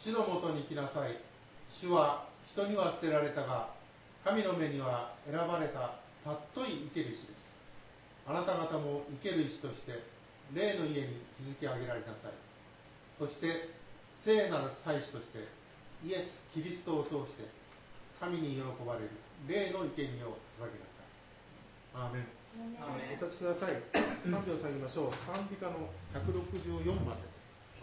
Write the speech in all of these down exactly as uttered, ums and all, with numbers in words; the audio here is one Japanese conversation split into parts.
主のもとに来なさい。主は人には捨てられたが、神の目には選ばれたたっとい生ける石です。あなた方も生ける石として霊の家に築き上げられなさい。そして聖なる祭司としてイエス・キリストを通して神に喜ばれる霊の生贄を捧げなさい。アーメン。お立ちください。賛美を下げましょう。賛美歌のひゃくろくじゅうよんばんです。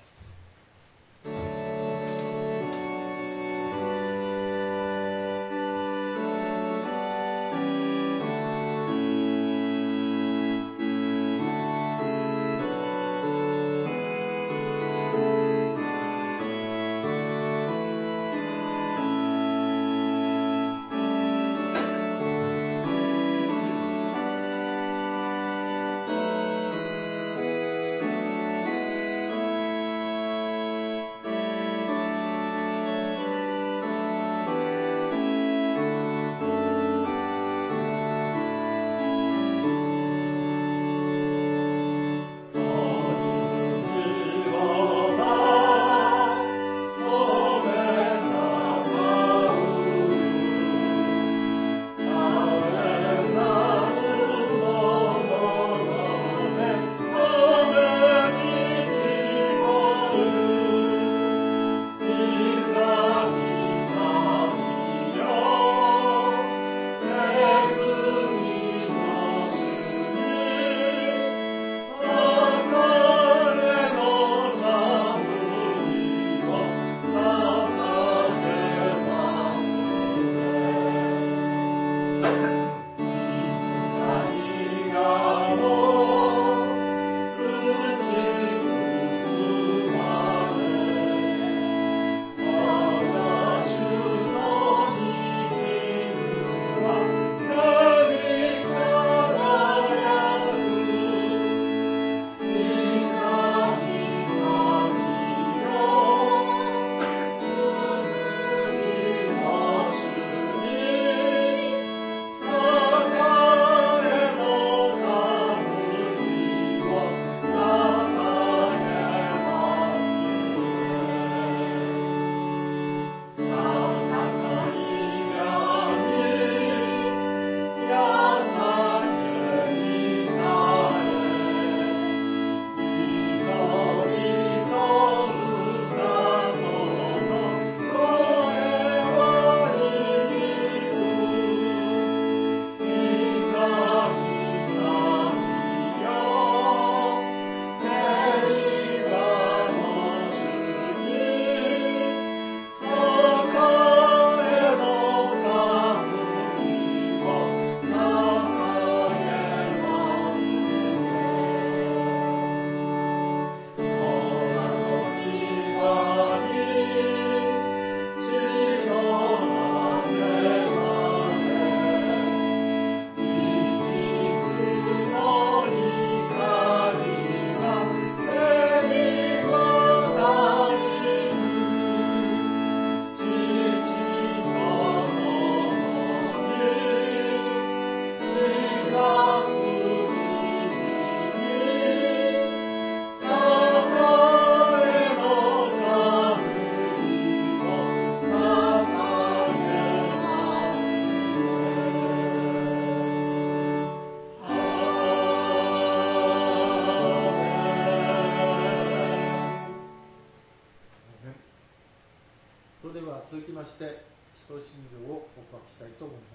続きまして使徒信条を告白したいと思います。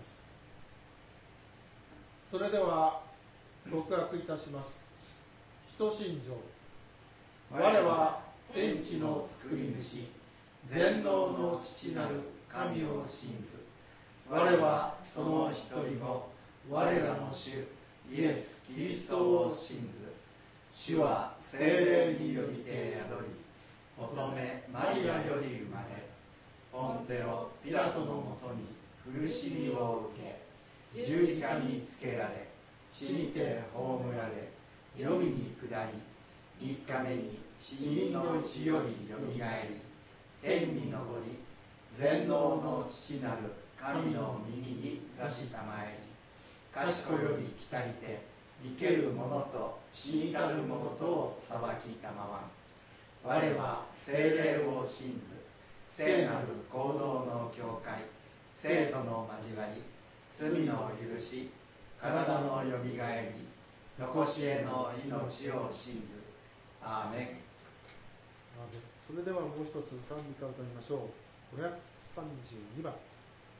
それでは告白いたします。使徒信条。我は天地の作り主、全能の父なる神を信ず。我はその一人子、我らの主イエス・キリストを信ず。主は聖霊によりて宿り、乙女マリアより生まれ、ポンテオ・ピラトのもとに苦しみを受け、十字架につけられ、死にて葬られ、黄泉に下り、三日目に死人のうちよりよみがえり、天に昇り、全能の父なる神の右に座したまえり、賢より来たりて、生ける者と死にたる者とを裁きたまわん。我は聖霊を信ず、 聖なる行動の境界、生との交わり、罪の許し、体のよみがえり、残しへの命を信ず。アーメン。 それではもう一つ賛美歌を歌いましょう。ごひゃくさんじゅうにばんです。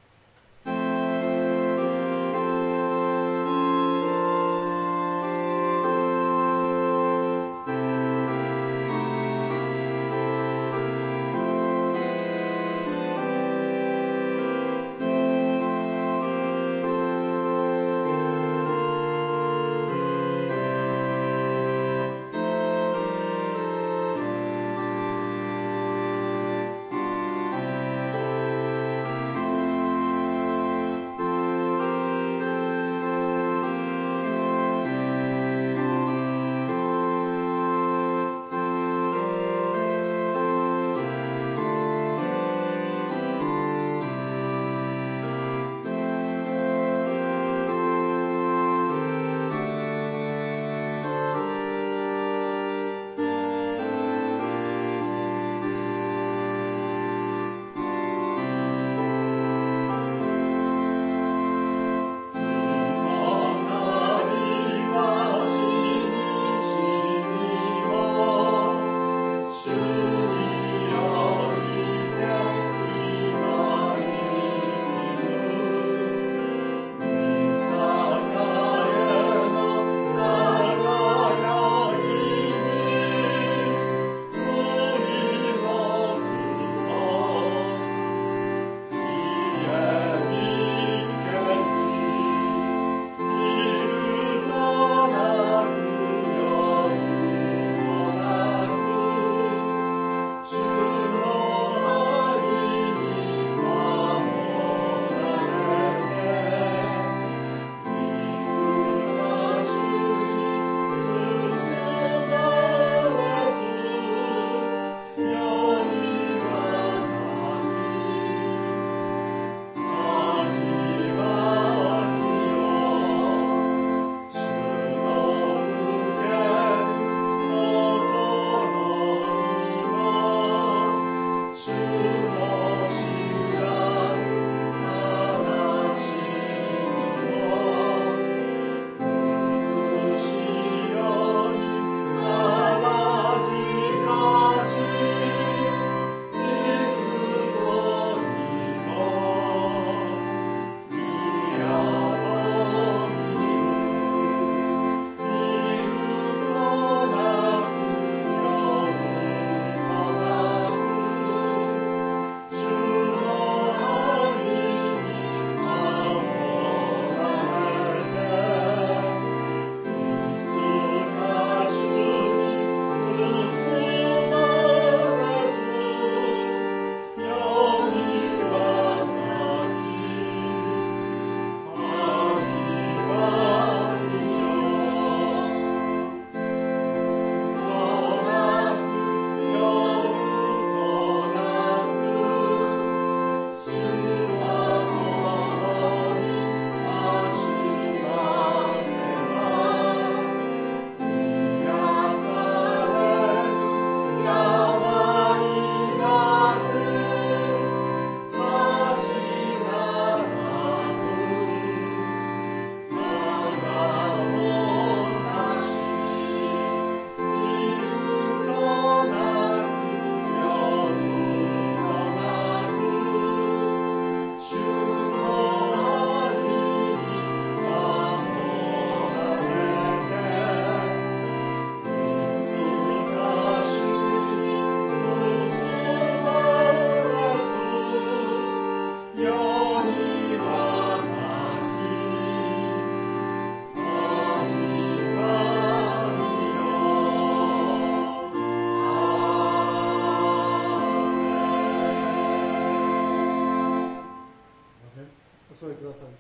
座りください。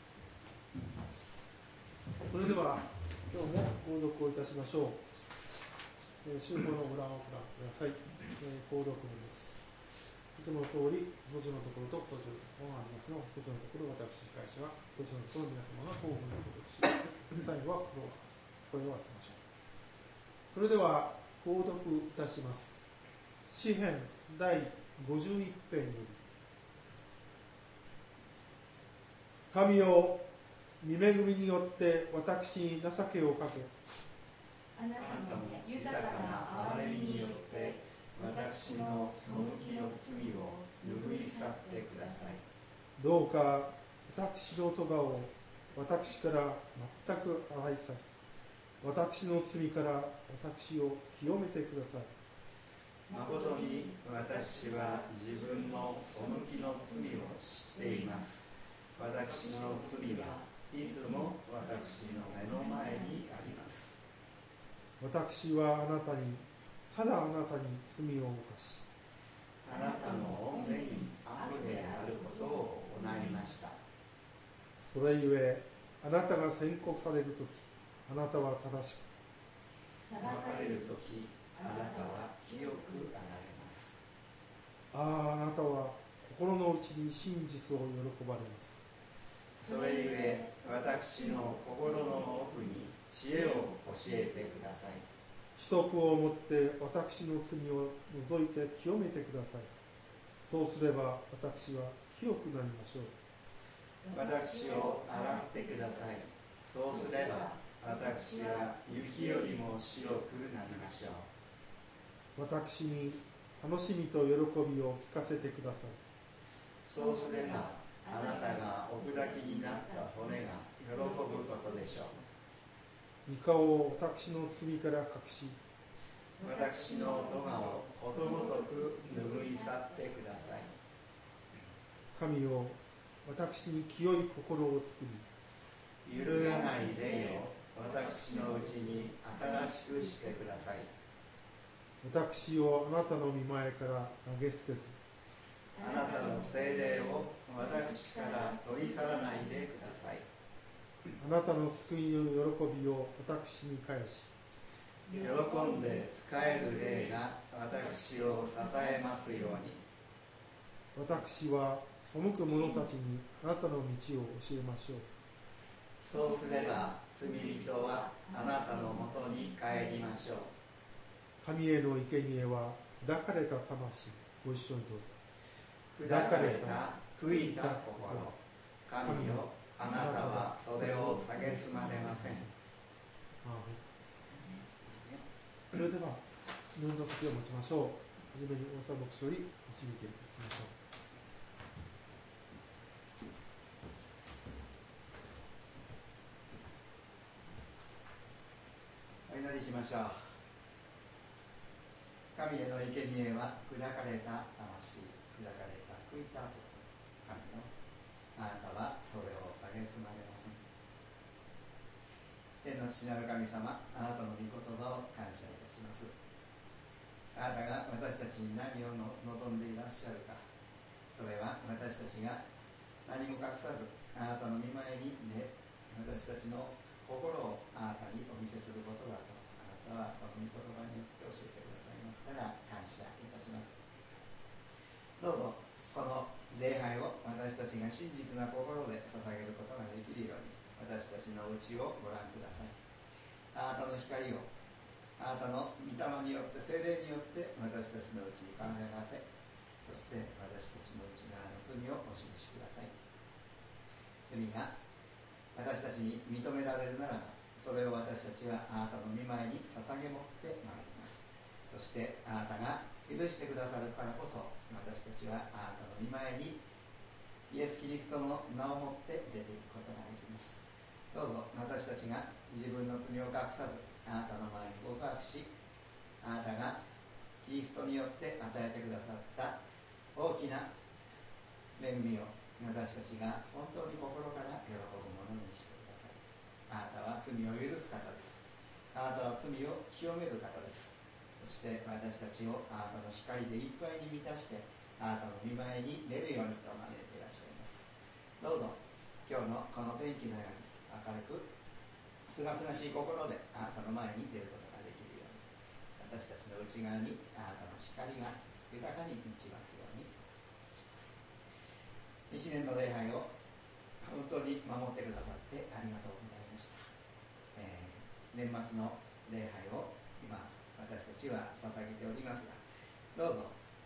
それでは今日も購読をいたしましょう。えー、信仰のご覧をください。えー、購読文です。いつもの通り途中のところと途中のがありますので、途中のところ私司会者は途中のところ皆様が交互にお届けし、最後は声を合わせましょう。それでは購読いたします。詩編第ごじゅういち編より。神よ、御恵みによって私に情けをかけ、 あなたの豊かな憐れみによって私の背きの罪を拭い去ってください。 どうか私の咎を私から全く洗い去り、私の罪から私を清めてください。 誠に私は自分の背きの罪を知っています。私の罪はいつも私の目の前にあります。 私はあなたに、ただあなたに罪を犯し、 あなたの御目に悪であることを行いました。 それゆえあなたが宣告されるとき、あなたは正しく、 裁かれるとき、あなたは清くあられます。 ああ、あなたは心の内に真実を喜ばれます。 それゆえ私の心の奥に知恵を教えてください。 規則をもって私の罪を除いて清めてください。そうすれば私は清くなりましょう。 私を洗ってください。そうすれば私は雪よりも白くなりましょう。 私に楽しみと喜びを聞かせてください。 そうすればあなたがお砕きになった骨が喜ぶことでしょう。 御顔を私の罪から隠し、 私の咎をことごとく拭い去ってください。 神よ、私に清い心を作り、 揺るがない霊を私のうちに新しくしてください。 私をあなたの御前から投げ捨てず、 あなたの聖霊を私から取り去らないでください。 あなたの救いの喜びを私に返し、 喜んで仕える霊が私を支えますように。 私は背く者たちにあなたの道を教えましょう。 そうすれば罪人はあなたのもとに帰りましょう。 神への生贄は砕かれた魂、ご一緒にどうぞ。 砕かれた悔いた心、神よ、あなたはそれを蔑まれません。 それでは祈りの時を持ちましょう。はじめに大沢牧師より導いていきましょう。 お祈りしましょう。神への生贄は砕かれた魂、砕かれた悔いた心、神よ、あなたはそれを蔑まれません。天の父なる神様、あなたの御言葉を感謝いたします。あなたが私たちに何をの望んでいらっしゃるか、それは私たちが何も隠さずあなたの御前にね、私たちの心をあなたにお見せすることだと、あなたはこの御言葉によって教えてくださいますから感謝いたします。どうぞこの礼拝を私たちが真実な心で捧げることができるように、私たちのうちをご覧ください。あなたの光をあなたの御霊によって聖霊によって私たちのうちに輝かせ、そして私たちの内側の罪をお示しください。罪が私たちに認められるならば、それを私たちはあなたの御前に捧げ持ってまいります。そしてあなたが許してくださるからこそ、私たちはあなたの御前にイエス・キリストの名をもって出ていくことができます。どうぞ私たちが自分の罪を隠さずあなたの前に告白し、あなたがキリストによって与えてくださった大きな恵みを私たちが本当に心から喜ぶものにしてください。あなたは罪を許す方です。あなたは罪を清める方です。そして私たちをあなたの光でいっぱいに満たして、あなたの見舞いに出るようにと招いていらっしゃいます。どうぞ今日のこの天気のように明るくすがすがしい心であなたの前に出ることができるように、私たちの内側にあなたの光が豊かに満ちますようにします。一年の礼拝を本当に守ってくださってありがとうございました。えー、年末の礼拝を今私たちは捧げておりますが、どうぞ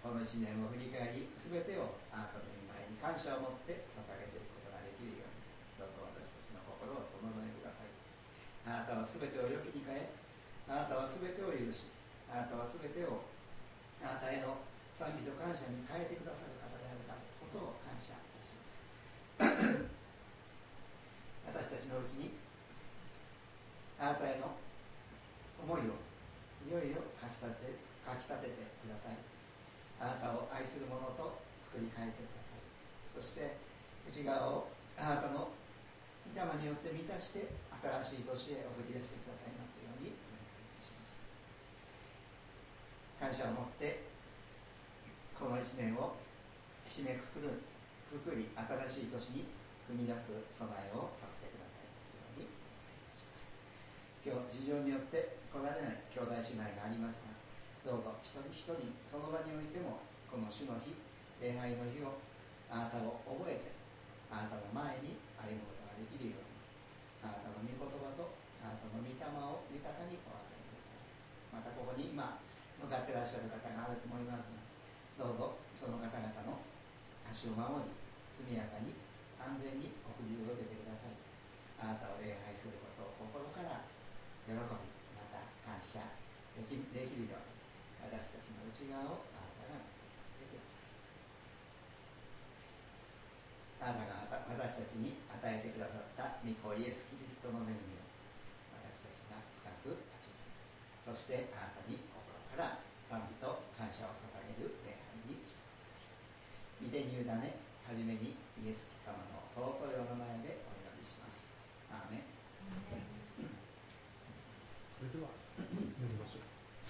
このいちねんを振り返り、すべてをあなたの御前に感謝を持って捧げていくことができるように、どうぞ私たちの心を整えください。あなたはすべてを良きに変え、あなたはすべてを許し、あなたはすべてをあなたへの賛美と感謝に変えてくださる方であることを感謝いたします。私たちのうちにあなたへの思いをいよいよかきたてかきたててください。あなたを愛する者と作り変えてください。そして内側をあなたの御霊によって満たして新しい年へ送り出してくださいますようにお願いいたします。感謝を持ってこのいちねんを締めくくるくくり、新しい年に踏み出す備えをさせてくださいますようにお願いいたします。今日事情によって来られない兄弟姉妹がありますが、どうぞ一人一人その場においてもこの主の日、礼拝の日をあなたを覚えて、あなたの前に歩むことができるように、あなたの御言葉とあなたの御霊を豊かにお与えください。またここに今向かっていらっしゃる方があると思いますが、どうぞその方々の足を守り、速やかに安全に送り届けてください。あなたを礼拝することを心から喜び、また感謝でき、できるように、私たちの内側をあなたが守ってください。あなたが私たちに与えてくださった御子イエス・キリストの恵みを私たちが深く味わい、そしてあなたに心から賛美と感謝を捧げる礼拝にしてください。御手に委ね、はじめにイエス様の尊いお名前でお祈りします。アーメン。 それでは読みましょう。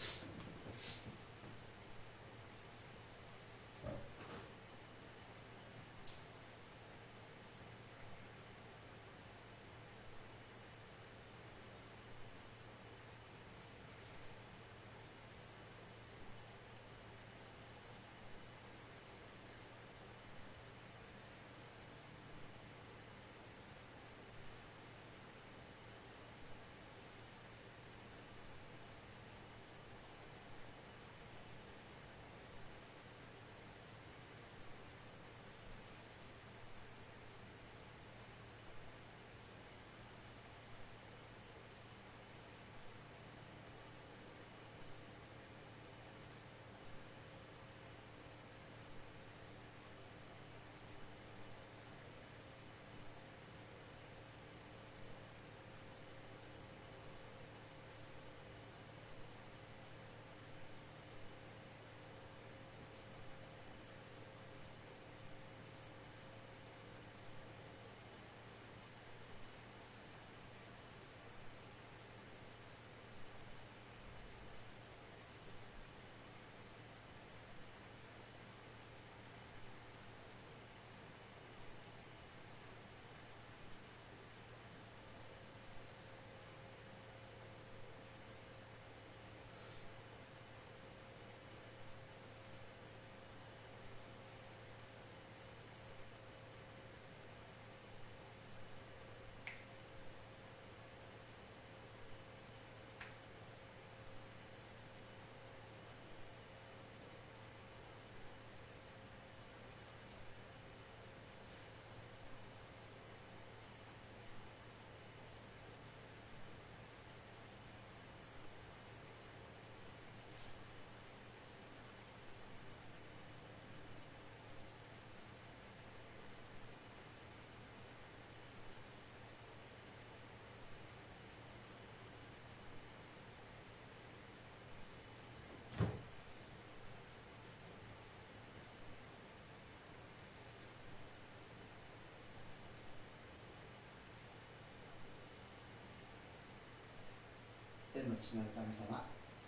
天の父なる神様、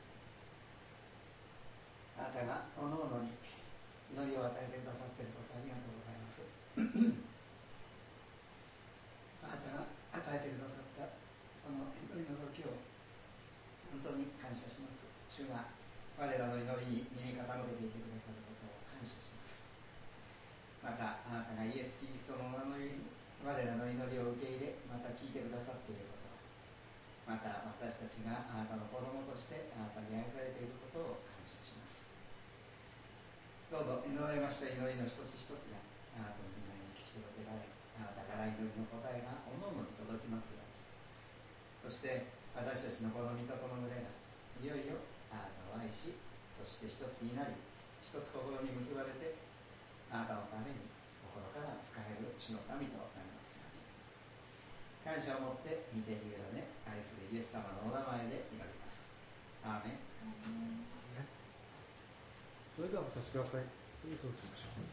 あなたがおのおのに祈りを与えてくださっていることありがとうございます。あなたが与えてくださったこの祈りの時を本当に感謝します。主が我らの祈りに耳傾けていてくださることを感謝します。またあなたがイエス・キリストの名のゆえに我らの祈りを受け入れ、また聞いてくださっていること、また私たちがあなたの子供としてあなたに愛されていることを感謝します。 どうぞ祈られました祈りの一つ一つがあなたの御前に聞き届けられ、あなたから祈りの答えがおのおのに届きますように。そして私たちのこの御里の群れがいよいよあなたを愛し、そして一つになり、一つ心に結ばれて、あなたのために心から仕える主の民となりますように。感謝を持って御手に委ね、愛するイエス様のお名前で祈ります。アーメン。 それではお立ちください。それではお立ちましょう。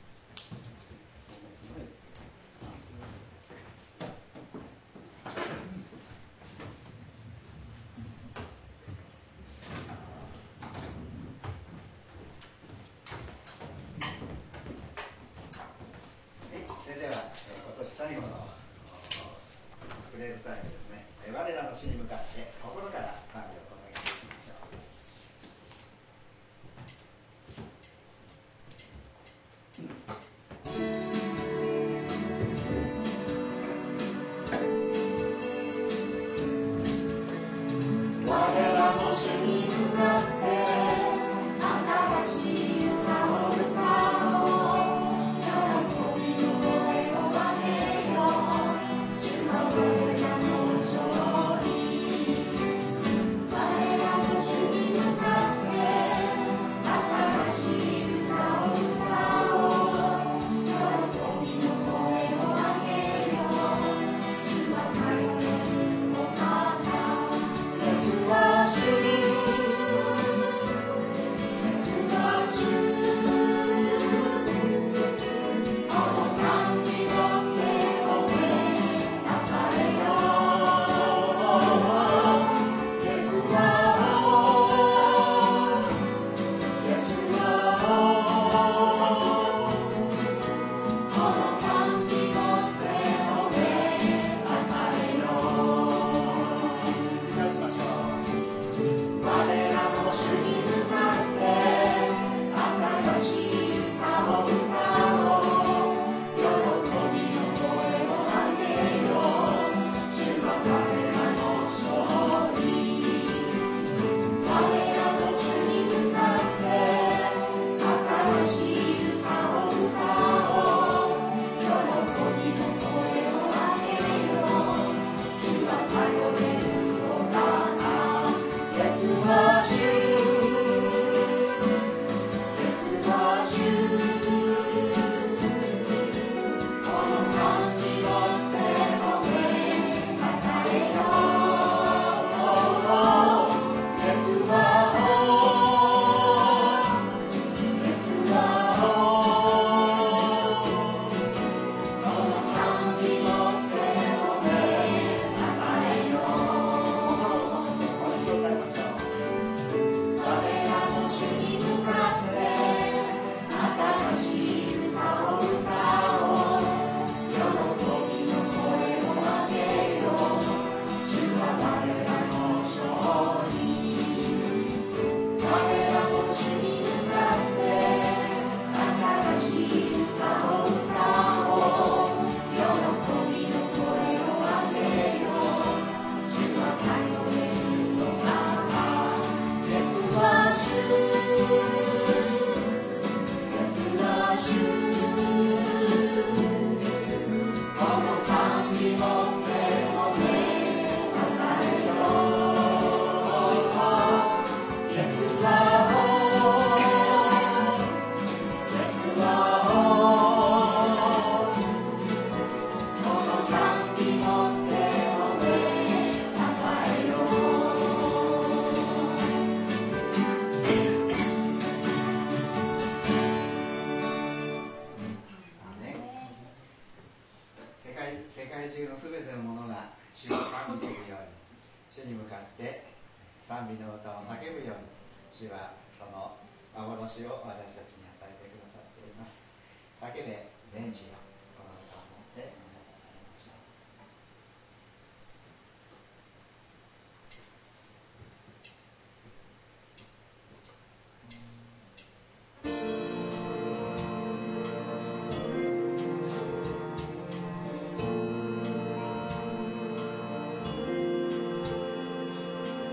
それでは、今年最後のフレーズタイムですね。我らの死に向かって心から賛美を捧げていきましょう。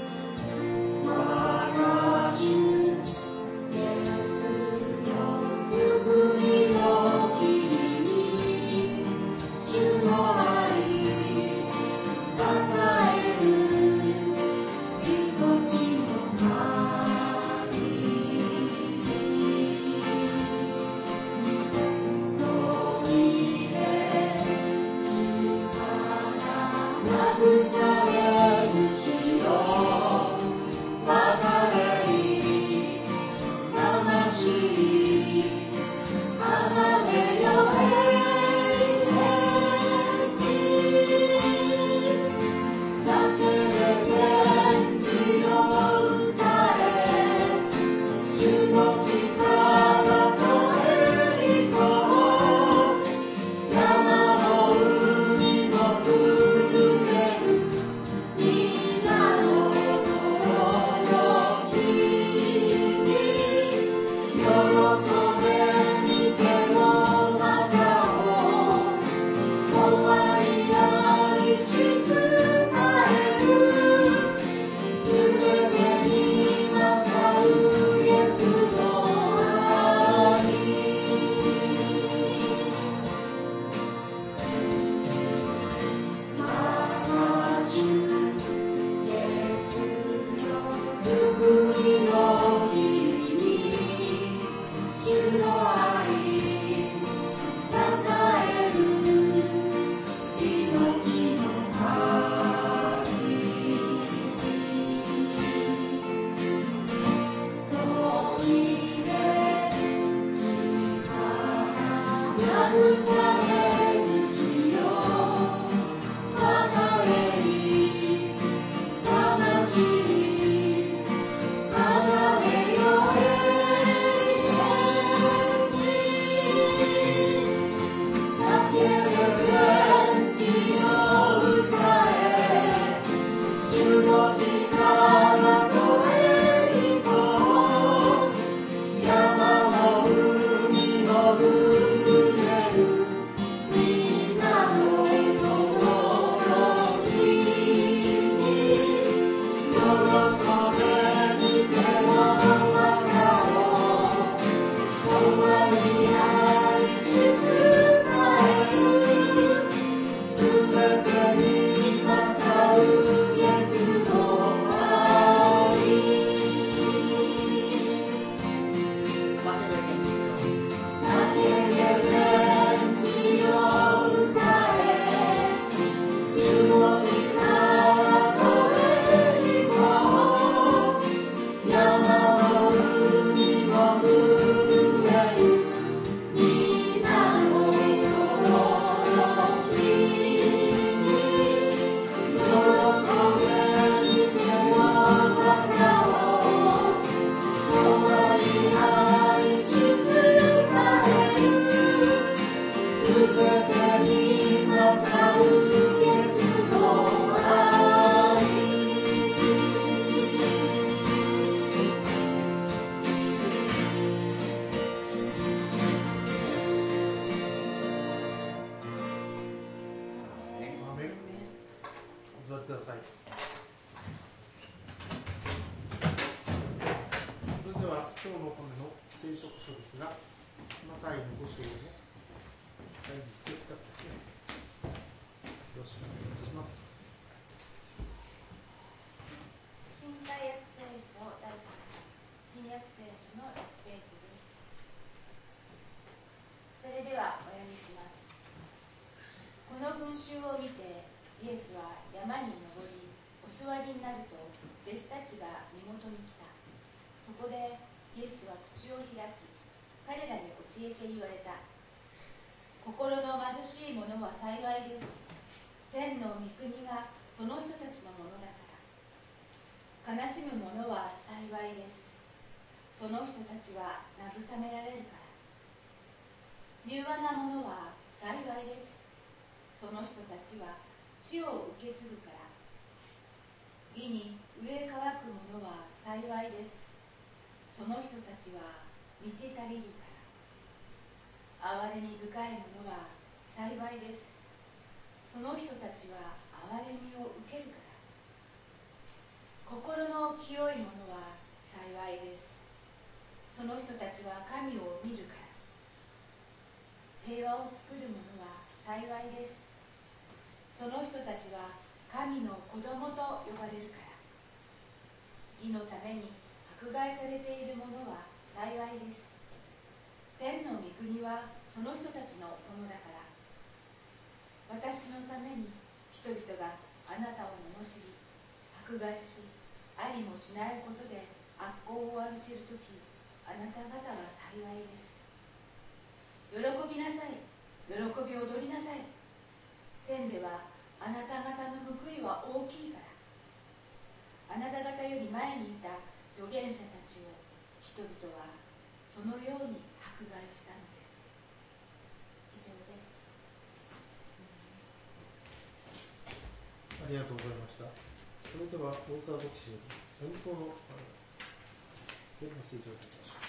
Yes. 人々があなたを罵り迫害し、ありもしないことで悪行を浴びせるとき、あなた方は幸いです。喜びなさい、喜び踊りなさい。天ではあなた方の報いは大きいから。あなた方より前にいた預言者たちを人々はそのように迫害したのです。以上です。 ありがとうございました。それでは大沢牧師より本当のメッセージをいたしましょう。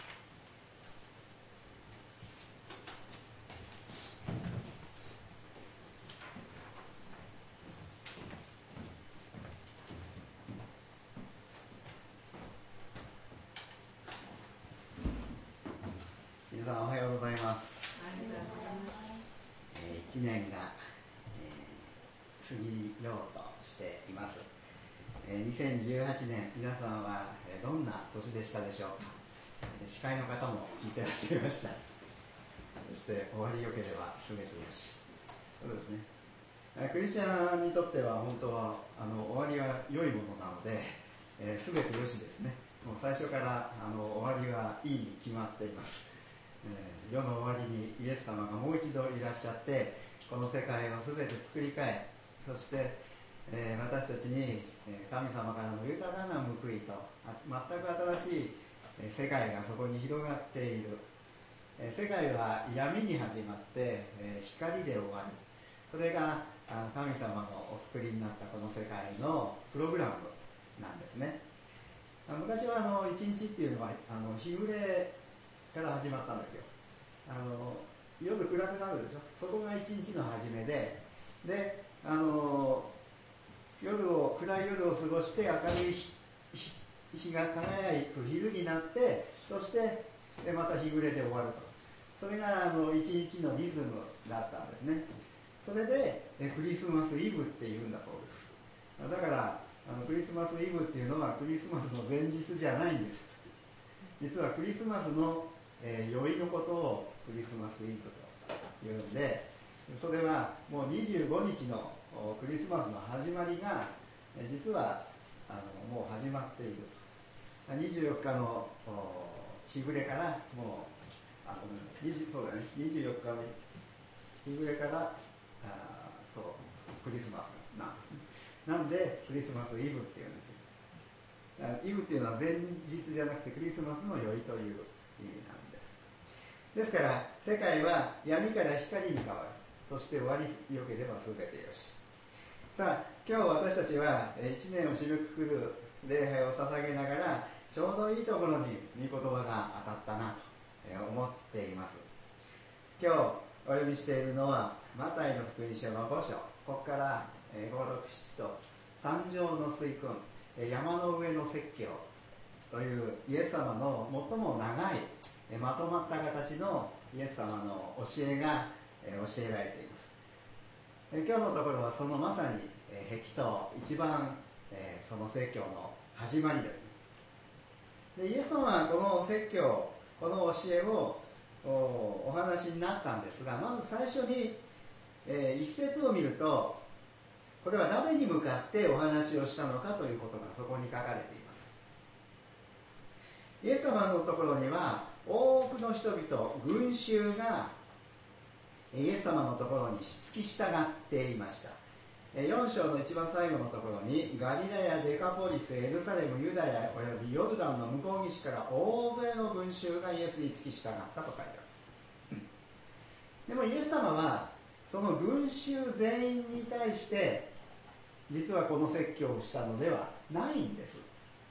皆さんおはようございます。 ありがとうございます。 えー、いちねんが、えー、過ぎようとしています。えー、にせんじゅうはちねん、皆さんは、えー、どんな年でしたでしょうか。司会の方も聞いてらっしゃいました。そして終わりよければ全てよし。そうですね。クリスチャンにとっては本当はあの終わりは良いものなので、えー、全てよしですね。もう最初からあの終わりはいいに決まっています。えー、世の終わりにイエス様がもう一度いらっしゃってこの世界を全て作り変え、そして、えー、私たちに神様からの豊かな報いと全く新しい世界がそこに広がっている。世界は闇に始まって光で終わる。それが神様のお作りになったこの世界のプログラムなんですね。昔はあの一日っていうのはあの日暮れから始まったんですよ。あの夜暗くなるでしょ。そこが一日の始めで、であの夜を暗い夜を過ごして明るい日日が輝く昼になって、そしてまた日暮れで終わると。それがあの一日のリズムだったんですね。それでクリスマスイブっていうんだそうです。だからあのクリスマスイブっていうのはクリスマスの前日じゃないんです。実はクリスマスの、えー、宵のことをクリスマスイブというんで、それはもうにじゅうごにちのクリスマスの始まりが実はあのもう始まっていると。にじゅうよっかの日暮れからもうあの20そうだねにじゅうよっかの日暮れからあそうクリスマスなんですね。なんでクリスマスイブっていうんですよ。イブっていうのは前日じゃなくてクリスマスの宵という意味なんです。ですから世界は闇から光に変わる。そして終わりよければ全てよし。さあ今日私たちはいちねんを締めくくる礼拝を捧げながらちょうどいいところに御言葉が当たったなと思っています。今日お読みしているのはマタイの福音書のご章、ここからご、ろく、しちと三条の水訓、山の上の説教というイエス様の最も長いまとまった形のイエス様の教えが教えられています。今日のところはそのまさに壁と一番その説教の始まりですね。でイエス様はこの説教、この教えを お, お話になったんですが、まず最初に、えー、一節を見ると、これは誰に向かってお話をしたのかということがそこに書かれています。イエス様のところには多くの人々、群衆がイエス様のところに付き従っていました。よん章の一番最後のところに、ガリラヤ、デカポリス、エルサレム、ユダヤおよびヨルダンの向こう岸から大勢の群衆がイエスに付き従ったと書いてある。でもイエス様はその群衆全員に対して実はこの説教をしたのではないんです。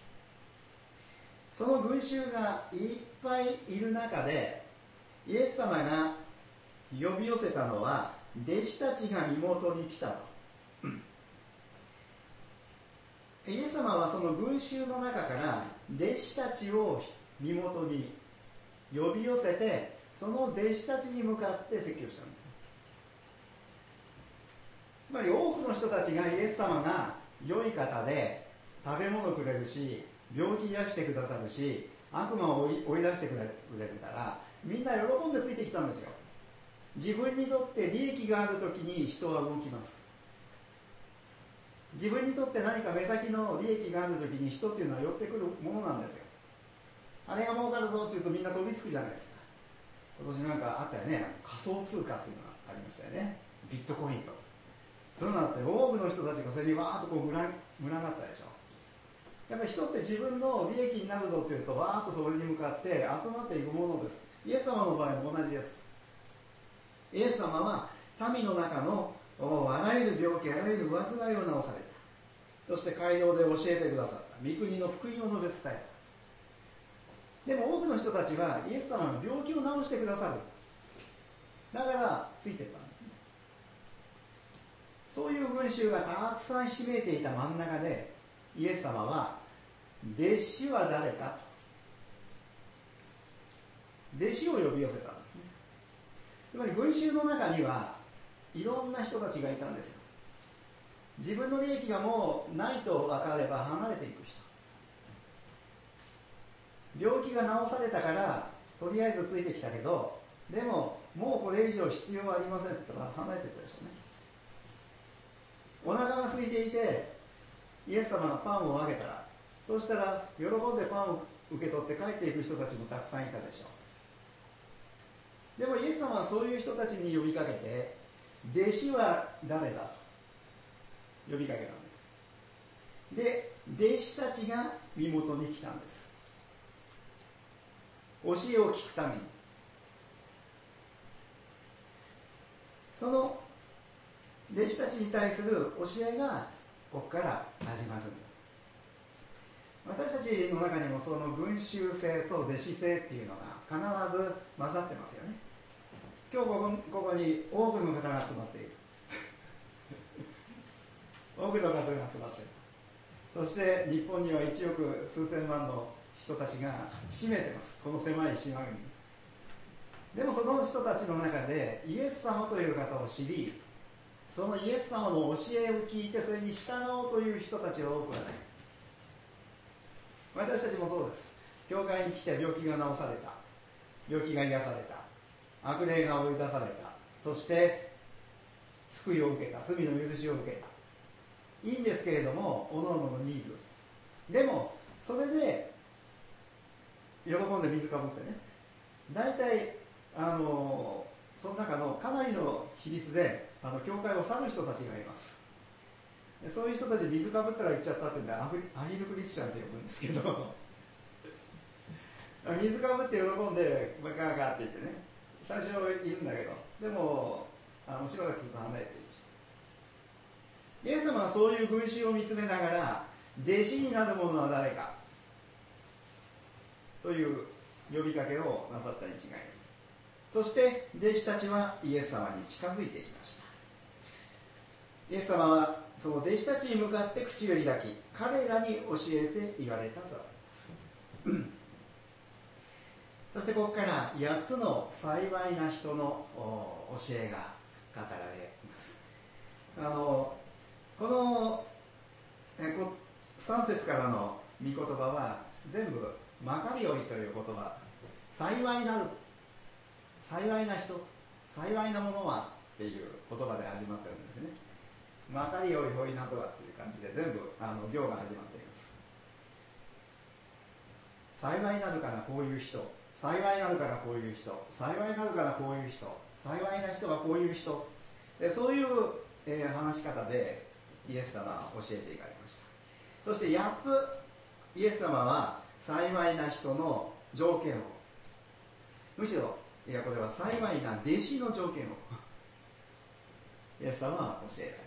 その群衆がいっぱいいる中でイエス様が呼び寄せたのは弟子たちが身元に来たと。イエス様はその群衆の中から弟子たちを身元に呼び寄せて、その弟子たちに向かって説教したんです。つまり多くの人たちがイエス様が良い方で食べ物くれるし、病気癒してくださるし、悪魔を追い出してくれるからみんな喜んでついてきたんですよ。自分にとって利益があるときに人は動きます。 自分にとって何か目先の利益があるときに人っていうのは寄ってくるものなんですよ。あれが儲かるぞっていうとみんな飛びつくじゃないですか。今年なんかあったよね、仮想通貨っていうのがありましたよね。ビットコインとそういうのがあって、多くの人たちがそれにわーっとこう群がったでしょ。やっぱり人って自分の利益になるぞっていうとわーっとそれに向かって集まっていくものです。イエス様の場合も同じです。イエス様は民の中のあらゆる病気、あらゆる患いを治された。そして街道で教えてくださった。御国の福音を述べ伝えた。でも多くの人たちはイエス様の病気を治してくださる。だからついていったんですね。そういう群衆がたくさんひしめいていた真ん中で、イエス様は弟子は誰かと弟子を呼び寄せたんですね。つまり群衆の中にはいろんな人たちがいたんですよ。自分の利益がもうないと分かれば離れていく人、病気が治されたからとりあえずついてきたけど、でももうこれ以上必要はありませんって言ったら離れていったでしょうね。お腹が空いていてイエス様がパンをあげたら、そうしたら喜んでパンを受け取って帰っていく人たちもたくさんいたでしょう。でもイエス様はそういう人たちに呼びかけて、弟子は誰だと呼びかけたんです。で、弟子たちが身元に来たんです。教えを聞くために。その弟子たちに対する教えがここから始まるんだ。私たちの中にもその群衆性と弟子性っていうのが必ず混ざってますよね。今日ここ、ここに多くの方が集まっている多くの方が集まっている。そして日本にはいちおく数千万の人たちがひしめいてます、この狭い島国。でもその人たちの中でイエス様という方を知り、そのイエス様の教えを聞いてそれに従おうという人たちは多くはない。私たちもそうです。教会に来て病気が治された、病気が癒された、悪霊が追い出された、そして救いを受けた、罪の許しを受けた、いいんですけれども、おのおののニーズでもそれで喜んで水かぶってね、大体あのその中のかなりの比率であの教会を去る人たちがいます。でそういう人たち水かぶったら行っちゃったってんでアヒルクリスチャンって呼ぶんですけど水かぶって喜んでガーガーって言ってね、最初いるんだけど、でもあのしばらくすると離れていく。イエス様はそういう群衆を見つめながら、弟子になる者は誰かという呼びかけをなさったに違いない。そして弟子たちはイエス様に近づいていきました。イエス様はその弟子たちに向かって口を開き、彼らに教えて言われたとありますそしてここからやっつの幸いな人の教えが語られます。あのこのえこさん節からの御言葉は全部マカリオイという言葉、幸いなる、幸いな人、幸いなものはっていう言葉で始まってるんですね。マカリオイホイナトラっていう感じで全部あの行が始まっています。幸いなるからこういう人、幸いなるからこういう人、幸いなるからこういう人、幸いな人はこういう人で、そういう、えー、話し方でイエス様は教えていかれました。そしてやっつイエス様は幸いな人の条件を、むしろいやこれは幸いな弟子の条件をイエス様は教えられ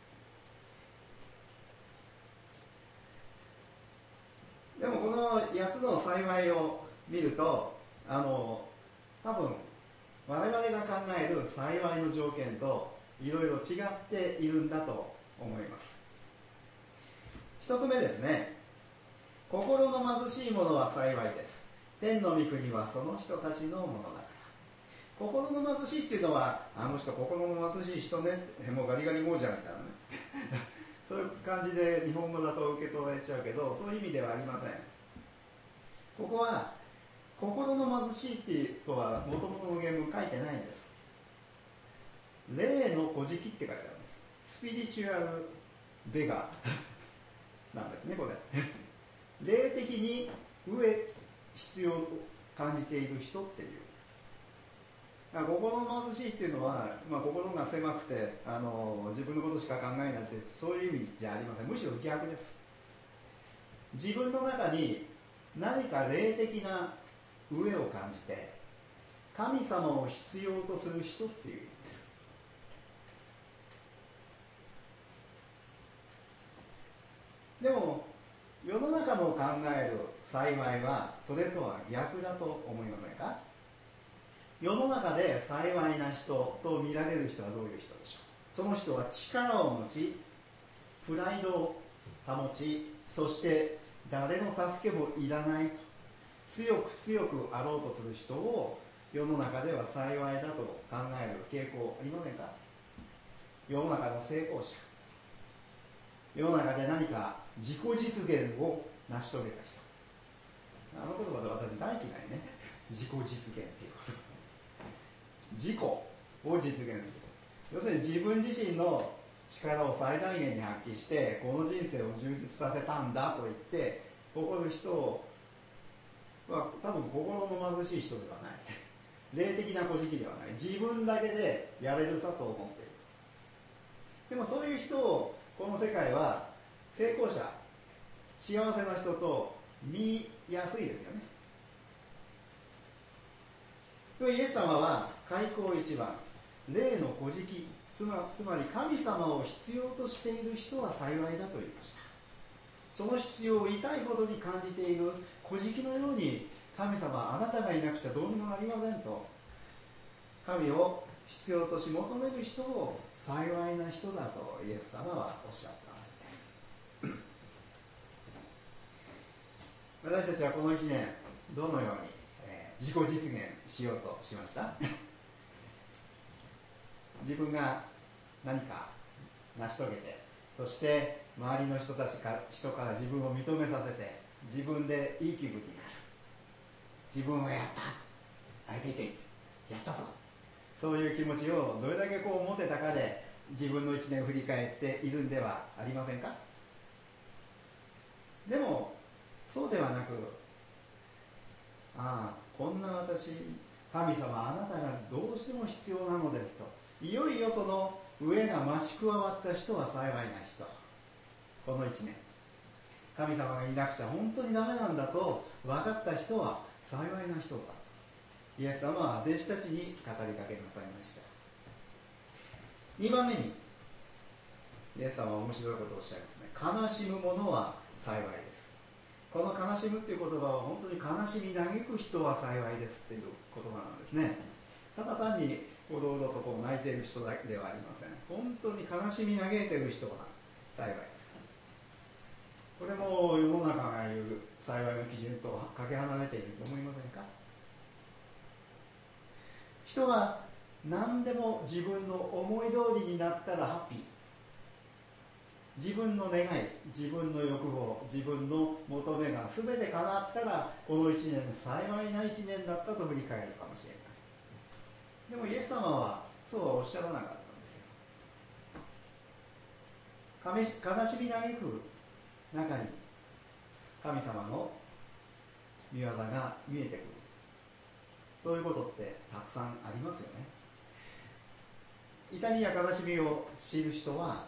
た。でもこのやつの幸いを見ると、あの多分我々が考える幸いの条件といろいろ違っているんだと思います。一つ目ですね、心の貧しい者は幸いです。天の御国はその人たちのものだから。心の貧しいっていうのは、あの人心の貧しい人ね、もうガリガリ亡者みたいなねそういう感じで日本語だと受け取られちゃうけど、そういう意味ではありません。ここは心の貧しいっていうとはもともとの原文書いてないんです。霊の乞食って書いてあるんです。スピリチュアルベガなんですね、これ霊的に飢え必要を感じている人っていう、心の貧しいっていうのは、まあ、心が狭くてあの自分のことしか考えないって、そういう意味じゃありません。むしろ逆です。自分の中に何か霊的な飢えを感じて神様を必要とする人っていう意味です。でも世の中の考える幸いはそれとは逆だと思いませんか？世の中で幸いな人と見られる人はどういう人でしょう。その人は力を持ち、プライドを保ち、そして誰の助けもいらないと強く強くあろうとする人を世の中では幸いだと考える傾向ありませんか？世の中の成功者、世の中で何か自己実現を成し遂げた人、あの言葉で私大嫌いね。自己実現っていうこと、自己を実現する、要するに自分自身の力を最大限に発揮してこの人生を充実させたんだと言って誇る人は多分心の貧しい人ではない霊的な古事記ではない、自分だけでやれるさと思っている。でもそういう人をこの世界は成功者、幸せな人と見やすいですよね。イエス様は開口一番、霊の古事記、つまり神様を必要としている人は幸いだと言いました。その必要を痛いほどに感じている古事記のように、神様あなたがいなくちゃどうにもなりませんと神を必要とし求める人を幸いな人だとイエス様はおっしゃったわけです。私たちはこのいちねんどのように、えー、自己実現しようとしました自分が何か成し遂げて、そして周りの人たちか人から自分を認めさせて、自分でいい気分になる、自分はやった、あいていてやったぞ、そういう気持ちをどれだけこう持てたかで自分の一年を振り返っているんではありませんか。でもそうではなく、ああこんな私、神様あなたがどうしても必要なのですと、いよいよその上が増し加わった人は幸いな人。このいちねん神様がいなくちゃ本当にダメなんだと分かった人は幸いな人だ。イエス様は弟子たちに語りかけなさいました。にばんめにイエス様は面白いことをおっしゃいますね。悲しむ者は幸いです。この悲しむっていう言葉は本当に悲しみ嘆く人は幸いですっていう言葉なんですね。ただ単におどおどとこう泣いている人だけではありません。本当に悲しみ嘆いている人は幸いです。これも世の中が言う幸いの基準とかけ離れていると思いませんか。人は何でも自分の思い通りになったらハッピー、自分の願い、自分の欲望、自分の求めが全て叶ったらこのいちねん幸いな一年だったと振り返るかもしれない。でもイエス様はそうはおっしゃらなかったんですよ。悲しみ嘆く中に神様の御業が見えてくる、そういうことってたくさんありますよね。痛みや悲しみを知る人は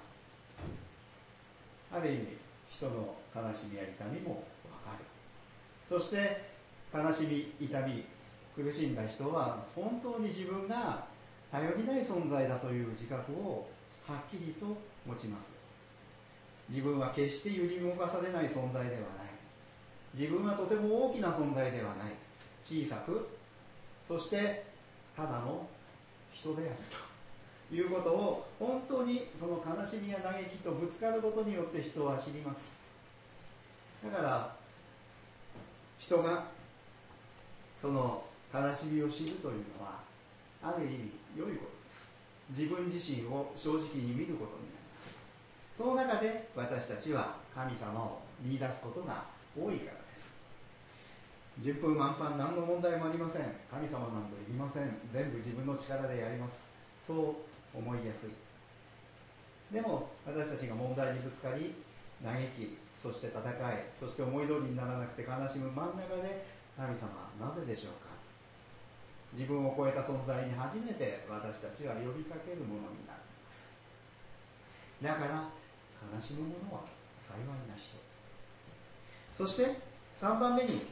ある意味人の悲しみや痛みも分かる。そして悲しみ、痛み、苦しんだ人は本当に自分が頼りない存在だという自覚をはっきりと持ちます。自分は決して揺り動かされない存在ではない、自分はとても大きな存在ではない、小さく、そしてただの人であるということを本当にその悲しみや嘆きとぶつかることによって人は知ります。だから人がその悲しみを知るというのはある意味良いことです。自分自身を正直に見ることになります。その中で私たちは神様を見出すことが多いからです。順風満帆、何の問題もありません、神様なんていりません、全部自分の力でやります、そう思いやすい。 でも私たちが問題にぶつかり嘆き、そして戦い、そして思い通りにならなくて悲しむ真ん中で、神様なぜでしょうか、自分を超えた存在に初めて私たちは呼びかけるものになります。だから悲しむ者は幸いな人。そしてさんばんめに、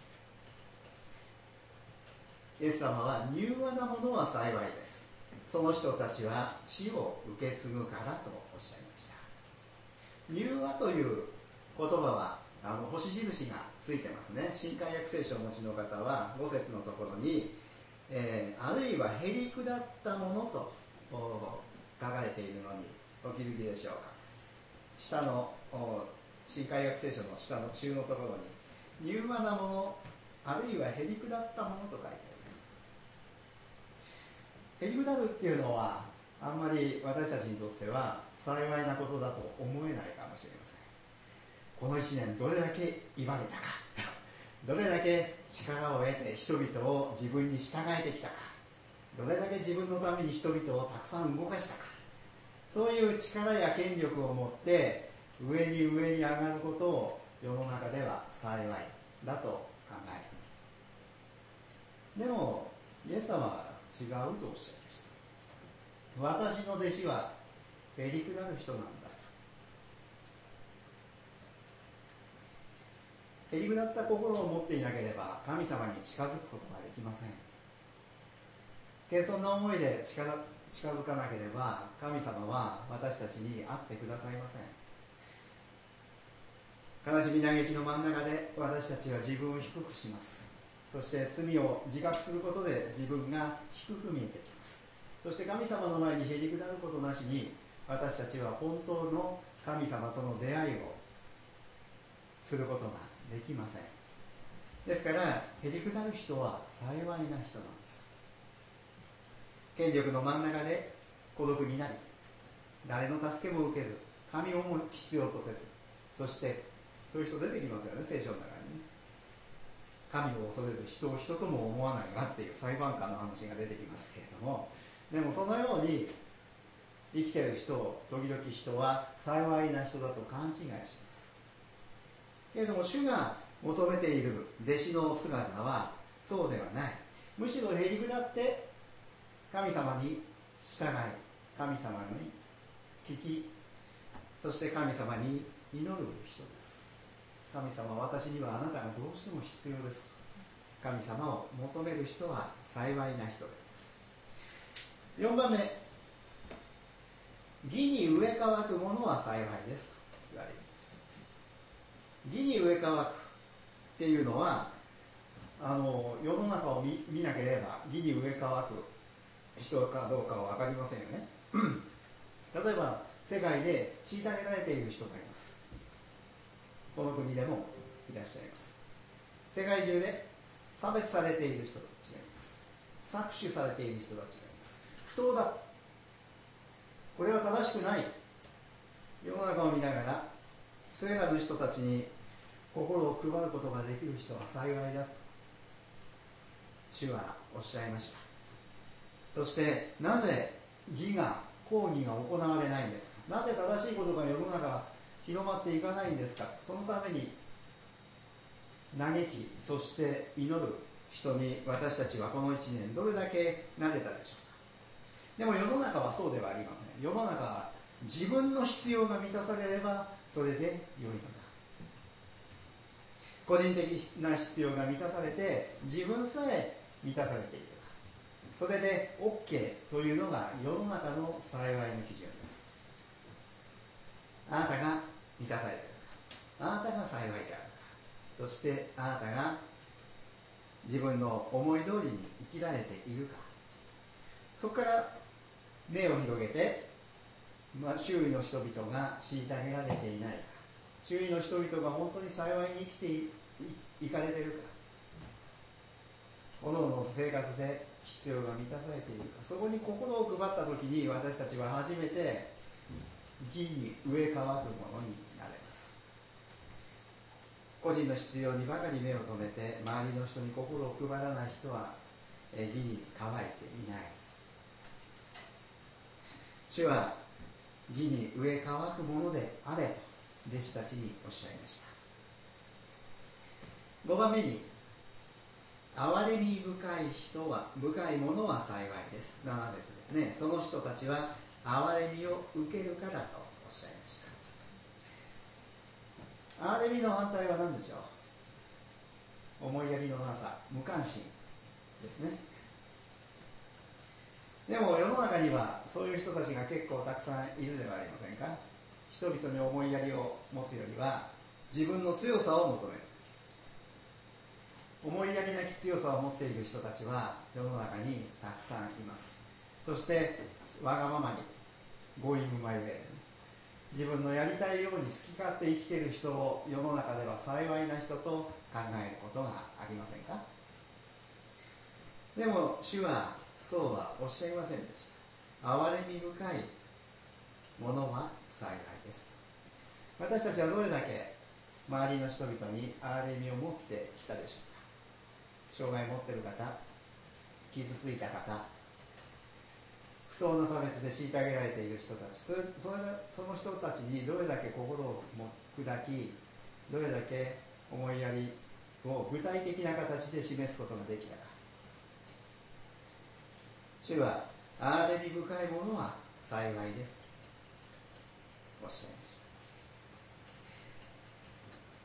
イエス様は柔和な者は幸いです、その人たちは地を受け継ぐからとおっしゃいました。柔和という言葉はあの星印がついてますね。新海約聖書をお持ちの方はご節のところに、えー、あるいはへりくだったものと書かれているのにお気づきでしょうか。下の新海約聖書の下の中のところに柔和なもの、あるいはへりくだったものと書いてあります。へりくだるっていうのはあんまり私たちにとっては幸いなことだと思えないかもしれません。このいちねんどれだけ威張れたかどれだけ力を得て人々を自分に従えてきたか、どれだけ自分のために人々をたくさん動かしたか、そういう力や権力を持って上に上に上がることを世の中では幸いだと考える。でもイエス様は違うとおっしゃいました。私の弟子はへりくだる人なんだ。へりくだった心を持っていなければ神様に近づくことができません。謙遜な思いで近づかなければ神様は私たちに会ってくださいません。悲しみ嘆きの真ん中で私たちは自分を低くします。そして罪を自覚することで自分が低く見えてきます。そして神様の前にへりくだることなしに私たちは本当の神様との出会いをすることができません。ですからへりくだる人は幸いな人なんです。権力の真ん中で孤独になり、誰の助けも受けず、神をも必要とせず、そしてそういう人出てきますよね、聖書の中にね。神を恐れず人を人とも思わないがっていう裁判官の話が出てきますけれども、でもそのように生きている人を時々人は幸いな人だと勘違いします。けれども主が求めている弟子の姿はそうではない。むしろへりくだって神様に従い、神様に聞き、そして神様に祈る人です。神様、私にはあなたがどうしても必要です。神様を求める人は幸いな人です。よんばんめ、義に植え乾くものは幸いですと言われています。義に植え乾くっていうのは、あの世の中を 見, 見なければ義に植え乾く人かどうかは分かりませんよね。例えば世界で虐げられている人がいます。この国でもいらっしゃいます。世界中で差別されている人たちがいます。搾取されている人たちがいます。不当だ、これは正しくない、世の中を見ながらそれらの人たちに心を配ることができる人は幸いだと主はおっしゃいました。そしてなぜ義が公義が行われないんですか、なぜ正しいことが世の中広まっていかないんですか。そのために嘆き、そして祈る人に私たちはこのいちねんどれだけなれたでしょうか。でも世の中はそうではありません。世の中は自分の必要が満たされればそれで良いのだ。個人的な必要が満たされて自分さえ満たされている、それで OK というのが世の中の幸いの基準です。あなたが満たされているか、あなたが幸いであるか、そしてあなたが自分の思い通りに生きられているか、そこから目を広げて、まあ、周囲の人々が虐げられていないか、周囲の人々が本当に幸いに生きて い, い, いかれているか、各々の生活で必要が満たされているか、そこに心を配った時に私たちは初めて義に植え替わるものになれます。個人の必要にばかり目を留めて周りの人に心を配らない人は義に乾いていない。主は義に植え乾くものであれと弟子たちにおっしゃいました。ごばんめに、憐れみ深い人は深いものは幸いです。なな節ですね。その人たちは憐れみを受けるからとおっしゃいました。憐れみの反対は何でしょう。思いやりのなさ、無関心ですね。でも世の中にはそういう人たちが結構たくさんいるではありませんか。人々に思いやりを持つよりは自分の強さを求める。思いやりなき強さを持っている人たちは世の中にたくさんいます。そしてわがままにゴーイングマイウェイ、自分のやりたいように好き勝手生きている人を世の中では幸いな人と考えることがありませんか。でも主はそうはおっしゃいませんでした。憐れみ深いものは幸いです。私たちはどれだけ周りの人々に憐れみを持ってきたでしょうか。障害を持っている方、傷ついた方、不当な差別で虐げられている人たち、それそれその人たちにどれだけ心を砕き、どれだけ思いやりを具体的な形で示すことができたか。主は憐れみ深いものは幸いですとおっしゃいました。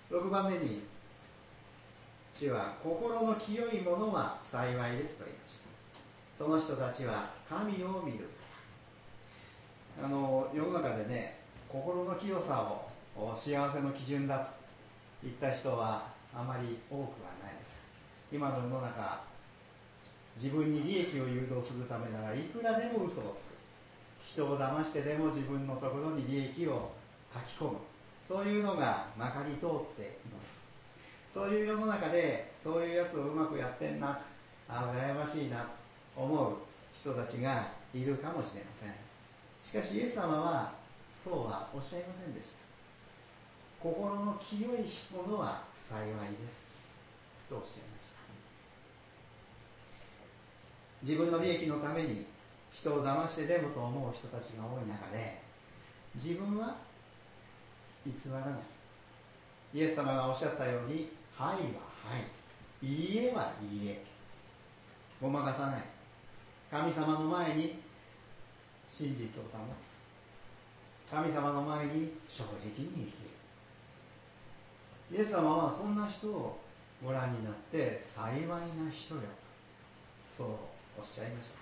ろくばんめに、主は心の清いものは幸いですと言いました。その人たちは神を見る。あの世の中でね、心の清さを幸せの基準だと言った人はあまり多くはないです。今の世の中、自分に利益を誘導するためならいくらでも嘘をつく、人を騙してでも自分のところに利益を書き込む、そういうのがまかり通っています。そういう世の中でそういうやつをうまくやってんなと、あ羨ましいなと思う人たちがいるかもしれません。しかしイエス様はそうはおっしゃいませんでした。心の清いものは幸いですとおっしゃいました。自分の利益のために人を騙してでもと思う人たちが多い中で、自分は偽らない。イエス様がおっしゃったように、はいははい、いいえはいいえ、ごまかさない。神様の前に真実を保つ。神様の前に正直に生きる。イエス様はそんな人をご覧になって幸いな人よとそうおっしゃいました。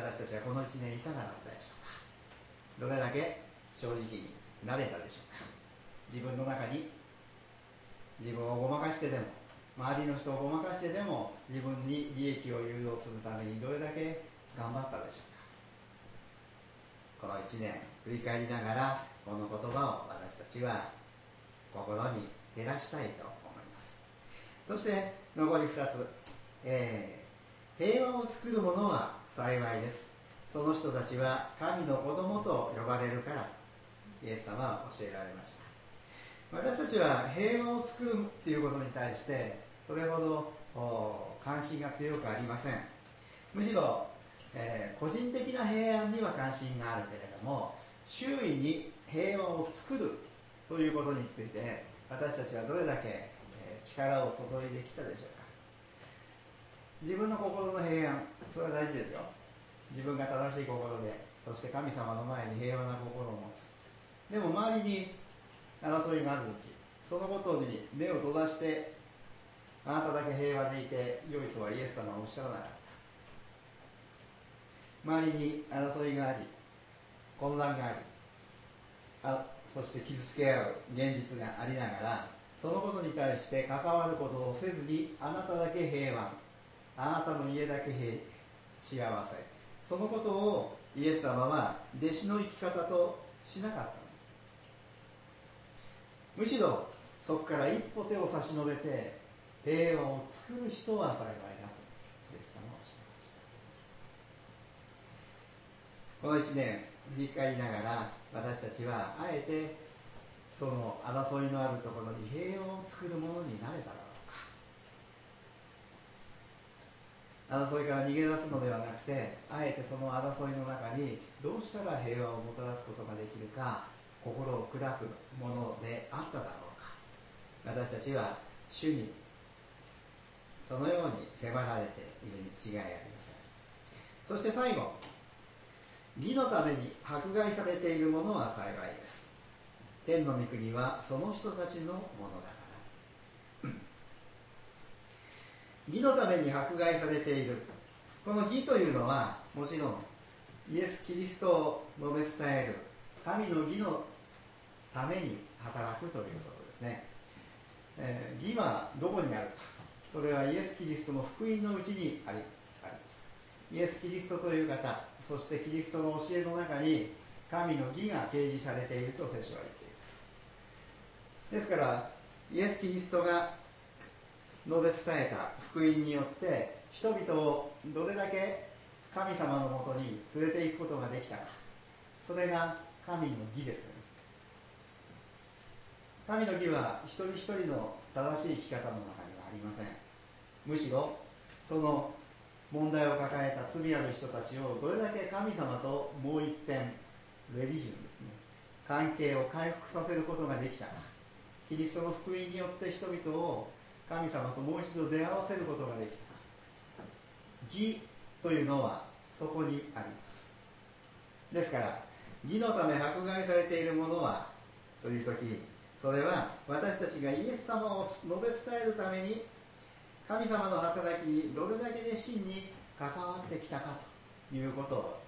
私たちはこのいちねんいかがだったでしょうか。どれだけ正直になれたでしょうか。自分の中に自分をごまかしてでも、周りの人をごまかしてでも自分に利益を誘導するためにどれだけ頑張ったでしょうか。このいちねん振り返りながらこの言葉を私たちは心に照らしたいと思います。そして残りふたつ、えー、平和を作る者は幸いです。その人たちは神の子供と呼ばれるからイエス様は教えられました。私たちは平和を作るということに対してそれほど関心が強くありません。むしろ、えー、個人的な平安には関心があるけれども、周囲に平和を作るということについて私たちはどれだけ、えー、力を注いできたでしょうか。自分の心の平安、それは大事ですよ。自分が正しい心で、そして神様の前に平和な心を持つ。でも周りに争いがあるとき、そのことに目を閉ざしてあなただけ平和でいて良いとはイエス様はおっしゃらなかった。周りに争いがあり、混乱があり、あそして傷つけ合う現実がありながら、そのことに対して関わることをせずに、あなただけ平和、あなたの家だけ平幸せ、そのことをイエス様は弟子の生き方としなかった。むしろそこから一歩手を差し伸べて平和を作る人は幸いだとイエス様はおっしゃいました。このいちねん振り返りながら私たちはあえてその争いのあるところに平和を作るものになれただろうか。 争いから逃げ出すのではなくて、あえてその争いの中にどうしたら平和をもたらすことができるか、心を砕くものであっただろうか。私たちは主にそのように迫られているに違いありません。そして最後、義のために迫害されている者は幸いです。天の御国はその人たちのものだから。義のために迫害されている、この義というのはもちろんイエス・キリストを述べ伝える神の義のために働くということですね。えー、義はどこにあるか、それはイエス・キリストの福音のうちにあります。イエス・キリストという方、そしてキリストの教えの中に神の義が掲示されていると聖書は言っています。ですからイエス・キリストが述べ伝えた福音によって人々をどれだけ神様のもとに連れて行くことができたか、それが神の義ですよね。神の義は一人一人の正しい生き方の中にはありません。むしろその問題を抱えた罪ある人たちをどれだけ神様ともう一遍レリジョンですね、関係を回復させることができたか、キリストの福音によって人々を神様ともう一度出会わせることができたか、義というのはそこにあります。ですから義のため迫害されているものはという時、それは私たちがイエス様を述べ伝えるために神様の働きにどれだけ熱心に関わってきたかということを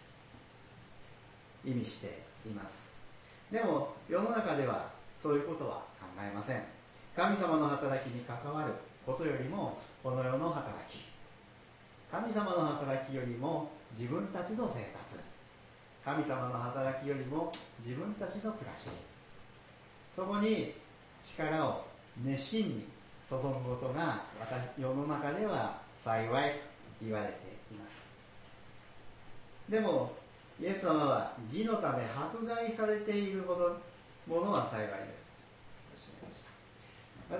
意味しています。でも世の中ではそういうことは考えません。神様の働きに関わることよりもこの世の働き、神様の働きよりも自分たちの生活、神様の働きよりも自分たちの暮らし、そこに力を熱心に注ぐことが私世の中では幸いと言われています。でもイエス様は義のため迫害されているほどものは幸いですとおっしゃいました。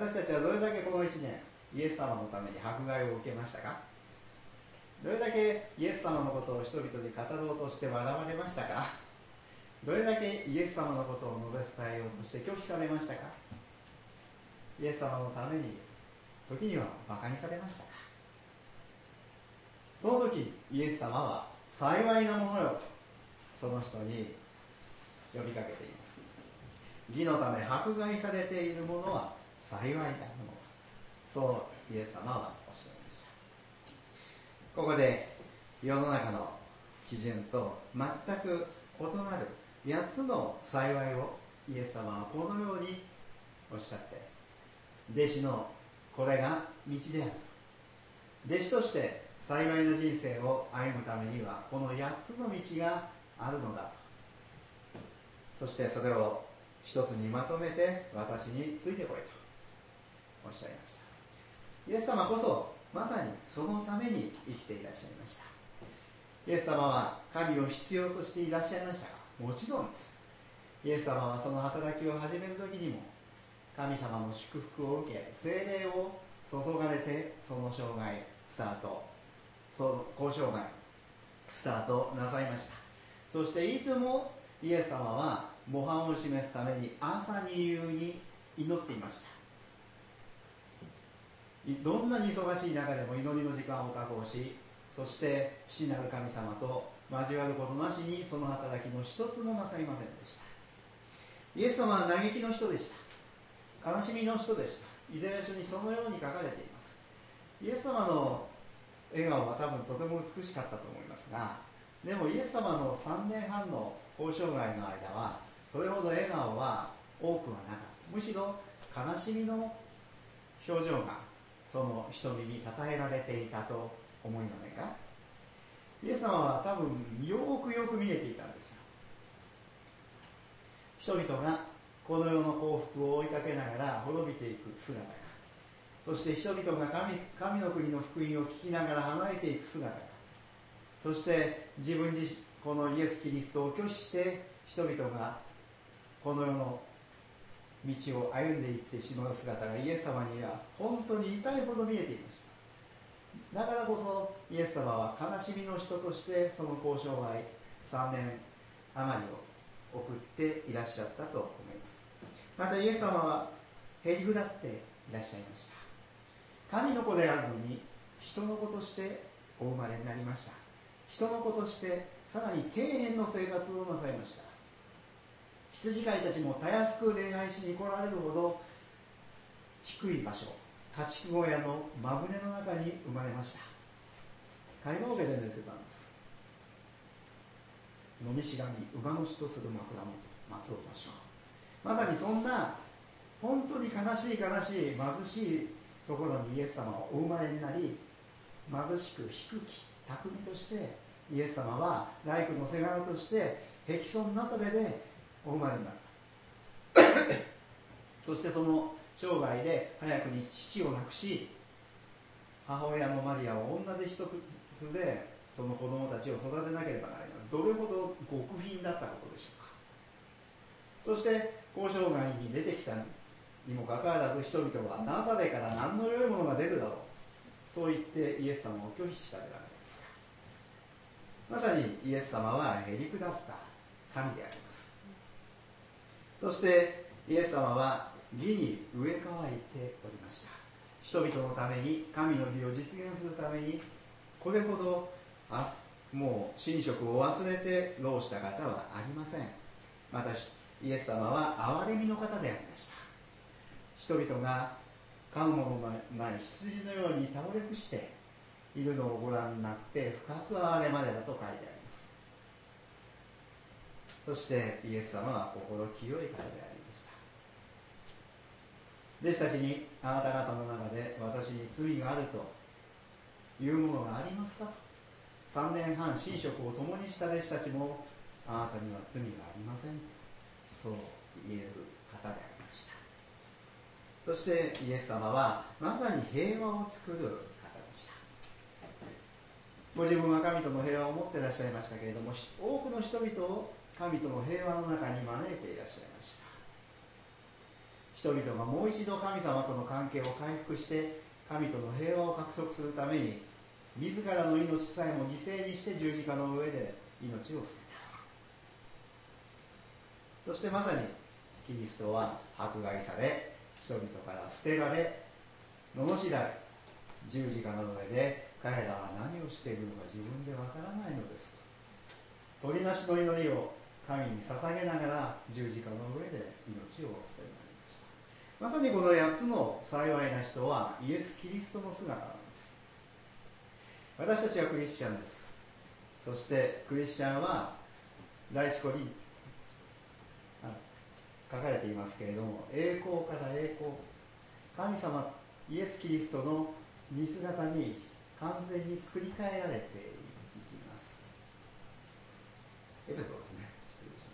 私たちはどれだけこのいちねんイエス様のために迫害を受けましたか？どれだけイエス様のことを人々に語ろうとして笑われましたか？どれだけイエス様のことを述べ伝えようとして拒否されましたか？イエス様のために時には馬鹿にされましたか？その時イエス様は幸いなものよとその人に呼びかけています。義のため迫害されているものは幸いなものだ、そうイエス様はおっしゃいました。ここで世の中の基準と全く異なるやっつの幸いをイエス様はこのようにおっしゃって、弟子のこれが道である、弟子として幸いな人生を歩むためにはこのやっつの道があるのだと、そしてそれを一つにまとめて私についてこいとおっしゃいました。イエス様こそまさにそのために生きていらっしゃいました。イエス様は神を必要としていらっしゃいましたか？もちろんです。イエス様はその働きを始める時にも神様の祝福を受け、聖霊を注がれてその生涯スタート、その交渉涯スタートなさいました。そしていつもイエス様は模範を示すために朝に夕に祈っていました。どんなに忙しい中でも祈りの時間を確保し、そして父なる神様と交わることなしにその働きの一つもなさいませんでした。イエス様は嘆きの人でした。悲しみの人でした。イザヤ書にそのように書かれています。イエス様の笑顔は多分とても美しかったと思いますが、でもイエス様のさんねんはんの交渉外の間はそれほど笑顔は多くはなかった。むしろ悲しみの表情がその瞳にたたえられていたと思いませんか？イエス様は多分よくよく見えていたんですよ。人々がこの世の幸福を追いかけながら滅びていく姿が、そして人々が 神, 神の国の福音を聞きながら離れていく姿が、そして自分自身このイエス・キリストを拒否して人々がこの世の道を歩んでいってしまう姿がイエス様には本当に痛いほど見えていました。 だからこそイエス様は悲しみの人としてその交渉外さんねん余りを送っていらっしゃったと思います。またイエス様はへりくだっていらっしゃいました。神の子であるのに人の子としてお生まれになりました。人の子としてさらに底辺の生活をなさいました。羊飼いたちもたやすく礼拝しに来られるほど低い場所、家畜小屋の真舟の中に生まれました。貝羽桶で寝てたんです。飲みしがみ馬の死とする枕元松尾芭蕉、まさにそんな本当に悲しい悲しい貧しいところにイエス様はお生まれになり、貧しく低き巧みとしてイエス様は大工のせがれとしてヘキソンナザレでお生まれになったそしてその生涯で早くに父を亡くし、母親のマリアを女で一つでその子供たちを育てなければならない。どれほど極貧だったことでしょうか。そして交渉外に出てきたにもかかわらず人々はナザレから何の良いものが出るだろう、そう言ってイエス様を拒否したではないですか。まさにイエス様はへりくだった神であります。そしてイエス様は義に植え替えておりました。人々のために神の義を実現するためにこれほどあもう寝食を忘れて労した方はありません。またイエス様は憐れみの方でありました。人々が飼うもののない羊のように倒れ伏しているのをご覧になって深く憐れまれたと書いてあります。そしてイエス様は心清い方でありました。弟子たちにあなた方の中で私に罪があるというものがありますかと、さんねんはん寝食を共にした弟子たちもあなたには罪がありませんとそう言える方でありました。そしてイエス様はまさに平和を作る方でした。ご自分は神との平和を持っていらっしゃいましたけれども、多くの人々を神との平和の中に招いていらっしゃいました。人々がもう一度神様との関係を回復して神との平和を獲得するために自らの命さえも犠牲にして十字架の上で命を捨てた。そしてまさにキリストは迫害され人々から捨てられ罵られ十字架の上で彼らは何をしているのか自分でわからないのですと取りなしの祈りを神に捧げながら十字架の上で命を捨てになりました。まさにこのやつの幸いな人はイエス・キリストの姿なんです。私たちはクリスチャンです。そしてクリスチャンは第一コリン書かれていますけれども、栄光から栄光、神様イエス・キリストの似姿に完全に作り変えられていきます。エペソですね、失礼し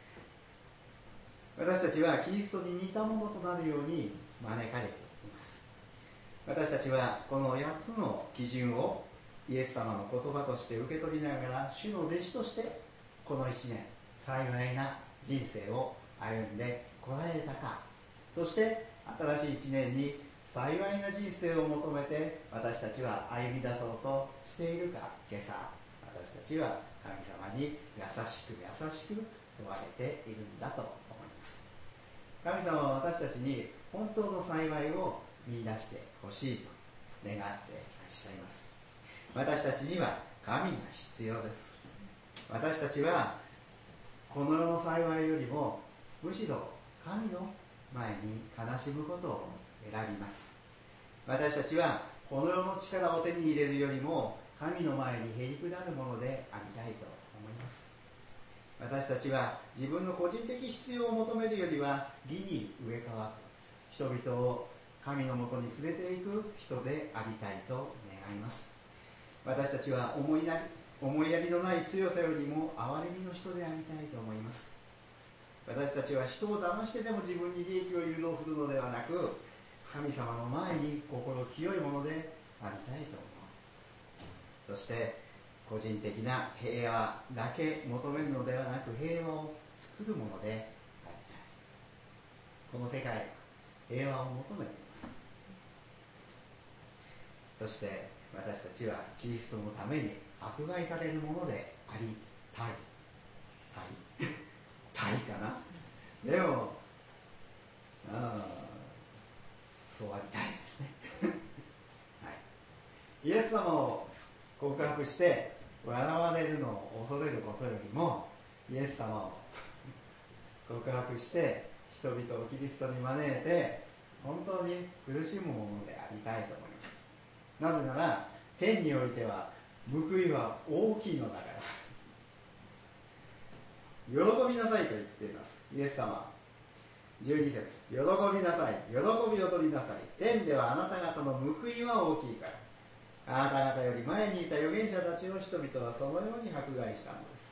ました。私たちはキリストに似たものとなるように招かれています。私たちはこのやっつの基準をイエス様の言葉として受け取りながら主の弟子としてこのいちねん幸いな人生を歩んでこられたか、そして新しいいちねんに幸いな人生を求めて私たちは歩み出そうとしているか、今朝私たちは神様に優しく優しく問われているんだと思います。神様は私たちに本当の幸いを見出してほしいと願っていらっしゃいます。私たちには神が必要です。私たちはこの世の幸いよりもむしろ神の前に悲しむことを選びます。私たちはこの世の力を手に入れるよりも神の前にへりくだるものでありたいと思います。私たちは自分の個人的必要を求めるよりは義に植え替わる人々を神のもとに連れていく人でありたいと願います。私たちは思いやり、思いやりのない強さよりも憐れみの人でありたいと思います。私たちは人を騙してでも自分に利益を誘導するのではなく、神様の前に心清いものでありたいと思う。そして個人的な平和だけ求めるのではなく、平和を作るものでありたい。この世界は平和を求めています。そして私たちはキリストのために迫害されるものでありたいたいたいかな。でもあそうありたいですね、はい、イエス様を告白して笑われるのを恐れることよりも、イエス様を告白して人々をキリストに招いて本当に苦しむものでありたいと思います。なぜなら天においては報いは大きいのだから。喜びなさいと言っています。イエス様じゅうに節、喜びなさい、喜び踊りなさい、天ではあなた方の報いは大きいから、あなた方より前にいた預言者たちを人々はそのように迫害したのです。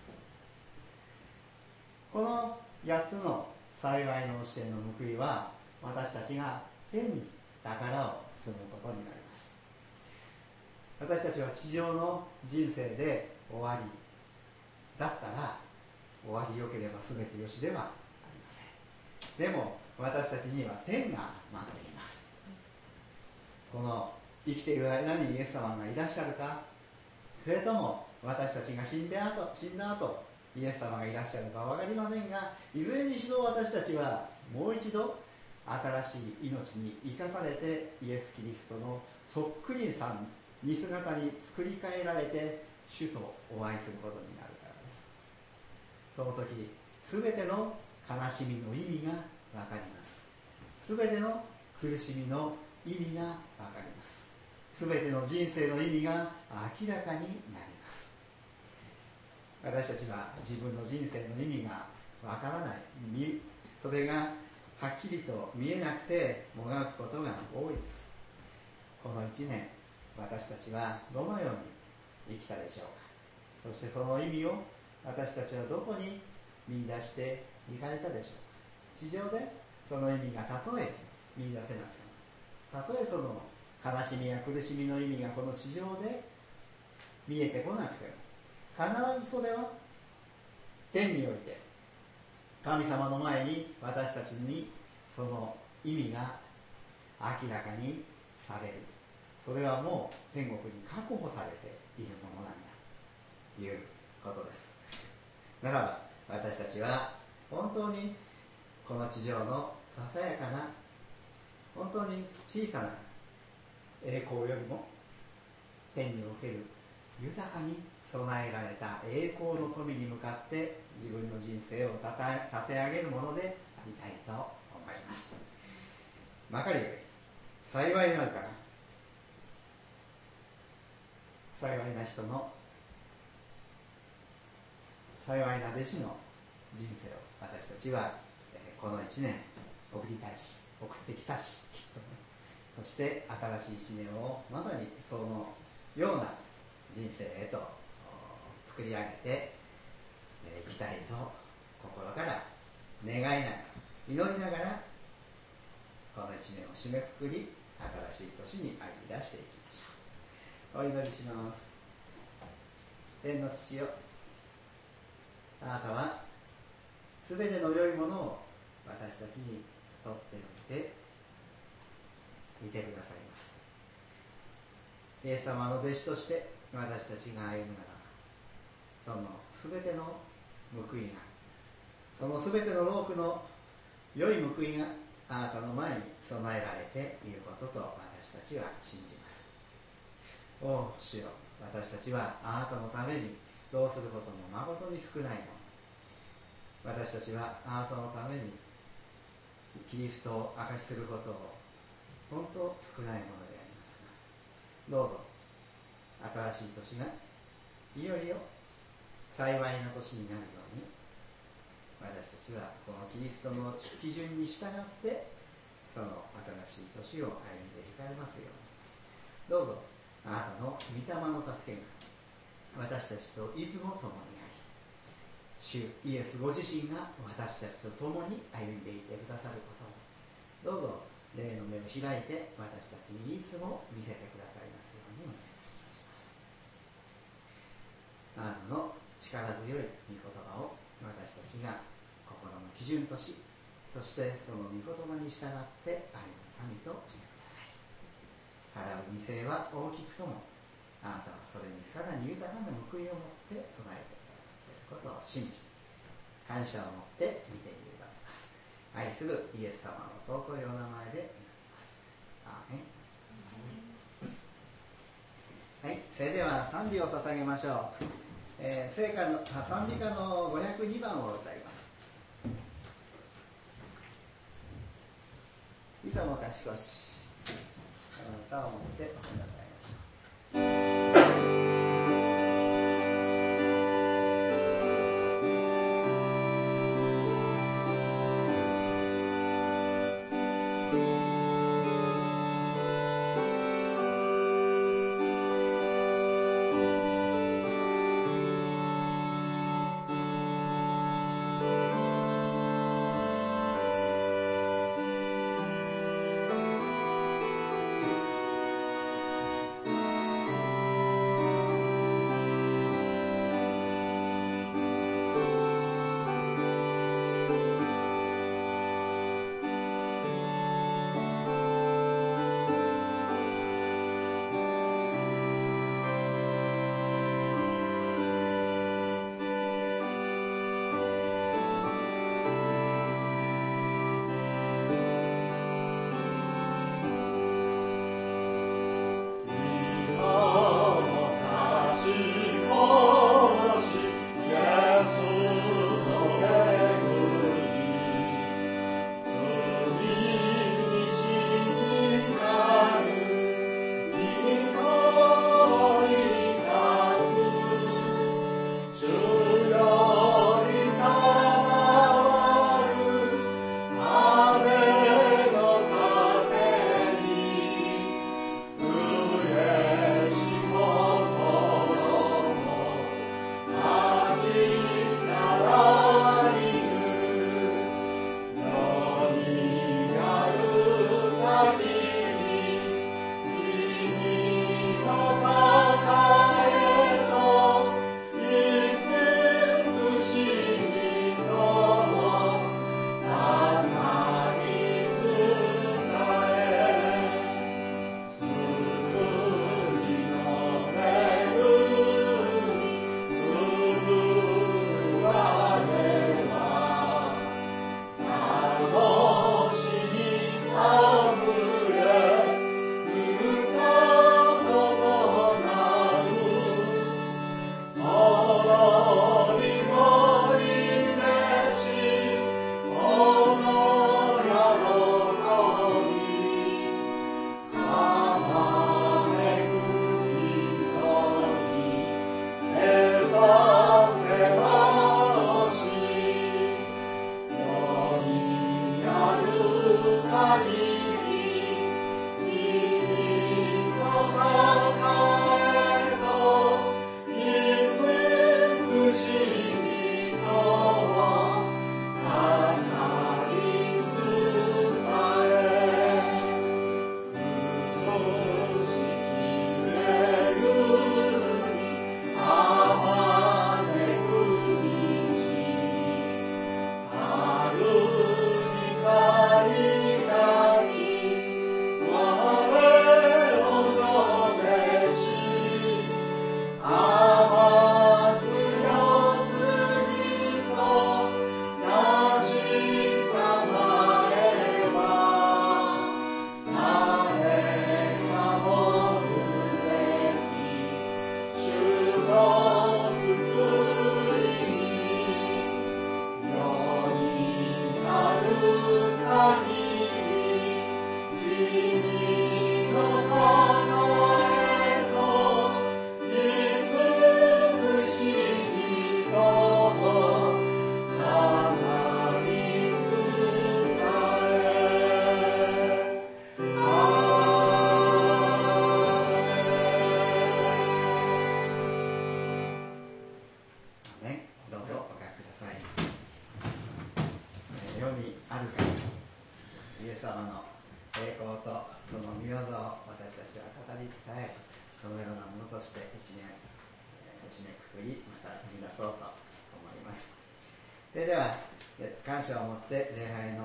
このやつの幸いの教えの報いは、私たちが天に宝を積むことになります。私たちは地上の人生で終わりだったら、終わりよければ全てよしではありません。でも私たちには天が待っています。この生きている間にイエス様がいらっしゃるか、それとも私たちが死んで後死んだ後イエス様がいらっしゃるか分かりませんが、いずれにしろ私たちはもう一度新しい命に生かされて、イエス・キリストのそっくりさん似姿に作り変えられて主とお会いすることになるからです。その時すべての悲しみの意味が分かります。すべての苦しみの意味が分かります。すべての人生の意味が明らかになります。私たちは自分の人生の意味が分からない、それがはっきりと見えなくてもがくことが多いです。このいちねん、私たちはどのように生きたでしょうか。そしてその意味を私たちはどこに見出していかれたでしょうか。地上でその意味がたとえ見出せなくても、たとえその悲しみや苦しみの意味がこの地上で見えてこなくても、必ずそれは天において神様の前に私たちにその意味が明らかにされる。それはもう天国に確保されているものなんだということです。ならば私たちは本当にこの地上のささやかな、本当に小さな栄光よりも天における豊かに備えられた栄光の富に向かって自分の人生をたた立て上げるものでありたいと思います。まかりで幸いなるかな、幸いな人の幸いな弟子の人生を私たちはこのいちねん送りたいし送ってきたし、きっとね、そして新しいいちねんをまさにそのような人生へと作り上げていきたいと心から願いながら祈りながらこのいちねんを締めくくり、新しい年に歩み出していきましょう。お祈りします。天の父よ、あなたはすべての良いものを私たちにとっておいて見てくださいます。イエス様の弟子として私たちが歩むならば、そのすべての報いが、そのすべての労苦の良い報いがあなたの前に備えられていることと私たちは信じます。お主よ、私たちはあなたのためにどうすることも誠に少ないもの。私たちはあなたのためにキリストを証しすることを本当少ないものでありますが、どうぞ新しい年がいよいよ幸いな年になるように、私たちはこのキリストの基準に従ってその新しい年を歩んでいかれますように、どうぞあなたの御霊の助けが私たちといつも共にあり、主イエスご自身が私たちと共に歩んでいてくださることを、どうぞ霊の目を開いて私たちにいつも見せてくださいますようにお願いいたします。あなたの力強い御言葉を私たちが心の基準とし、そしてその御言葉に従って歩む神としてください。払う犠牲は大きくともあなたはそれにさらに豊かな報いを持って備えてくださっていることを信じ、感謝を持って見ているわけです。愛するイエス様の尊いお名前で祈ります。アーメン。はい、それでは賛美を捧げましょう。えー、聖歌の賛美歌のごひゃくにばんを歌います。いつも賢し、この歌を持ってお歌いましょう。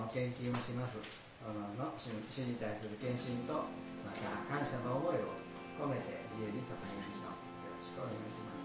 主に対する献身とまた感謝の思いを込めて自由に捧げましょう。よろしくお願いします。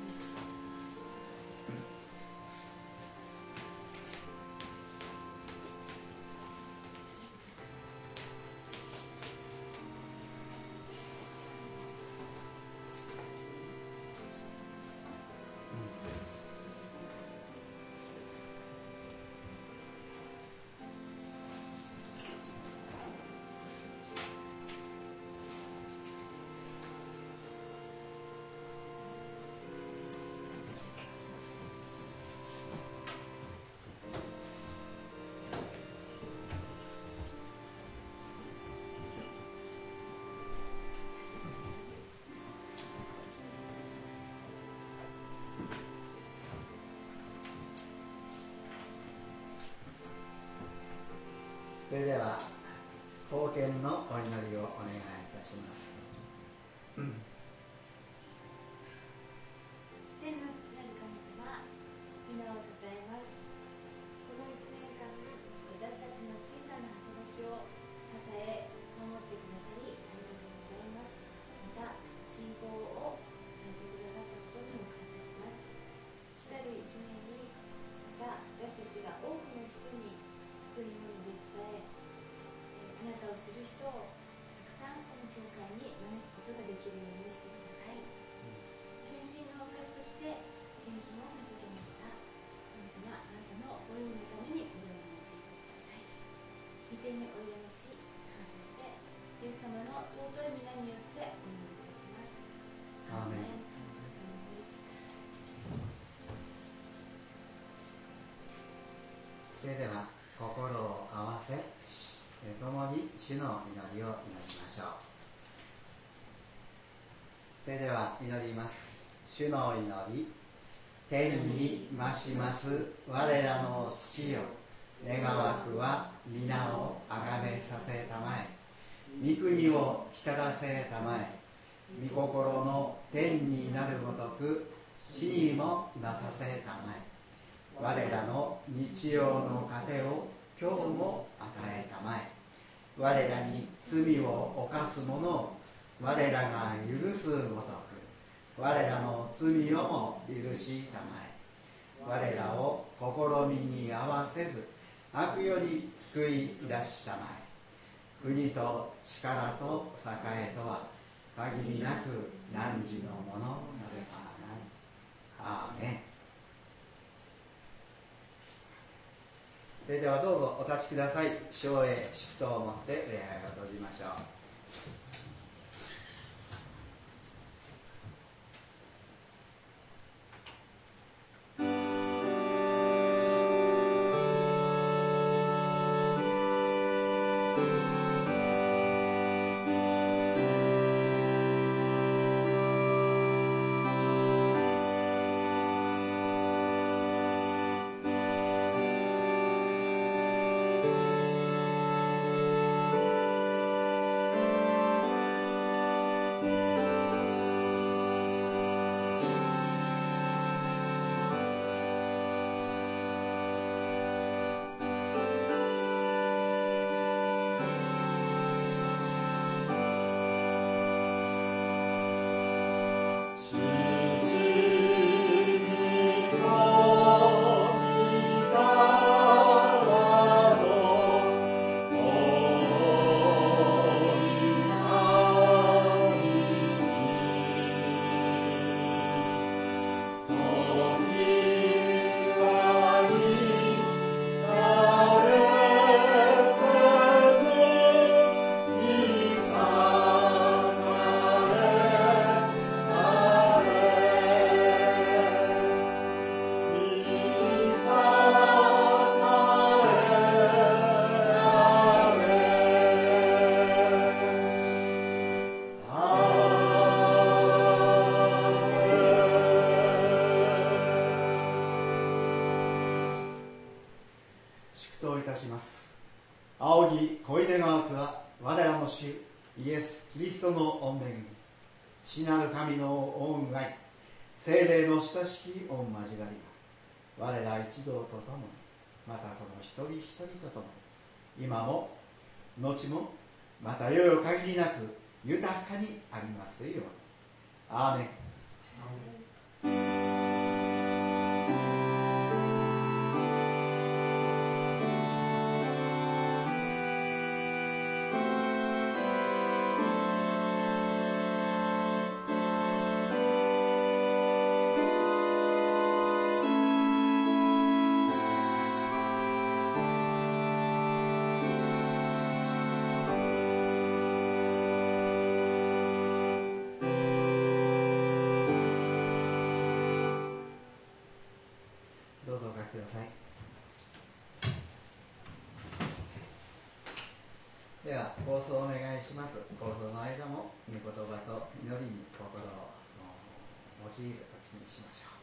それでは奉献のお祈りをお願いいたします。 天の父なる神様、皆をたたえます。このいちねんかん、私たちの小さな働きを支え守ってくださりありがとうございます。また信仰を支えてくださったことにも感謝します。来たるいちねんにまた私たちが多くの人に福音を述べ伝え、あなたを知る人をたくさんこの教会に招くことができるようにしてください。献身の証として献金を捧げました。神様、あなたのご用のためにこのように用いてください。御手においでなし感謝して、イエス様の尊い皆によってお祈りいたします。 アーメン。それでは心を合わせ、共に主の祈りを祈りましょう。それでは祈ります。主の祈り。天に増します我らの父よ、願わくは皆をあがめさせたまえ。御国を来たらせたまえ。御心の天になるごとく地にもなさせたまえ。我らの日曜の糧を今日も与えたまえ。我らに罪を犯す者を我らが許すごとく我らの罪をも許したまえ。我らを試みに合わせず悪より救い出したまえ。国と力と栄とは限りなく汝のものなればなり。アーメン。それではどうぞお立ちください。唱詠祝祷をもって礼拝を閉じましょう。親しき御交わりが我ら一同とともに、またその一人一人とともに、今も後もまたよよ限りなく豊かにありますように。アーメン。どうぞお書きください。では構想お願いします。構想の間も御言葉と祈りに心を用いる時にしましょう。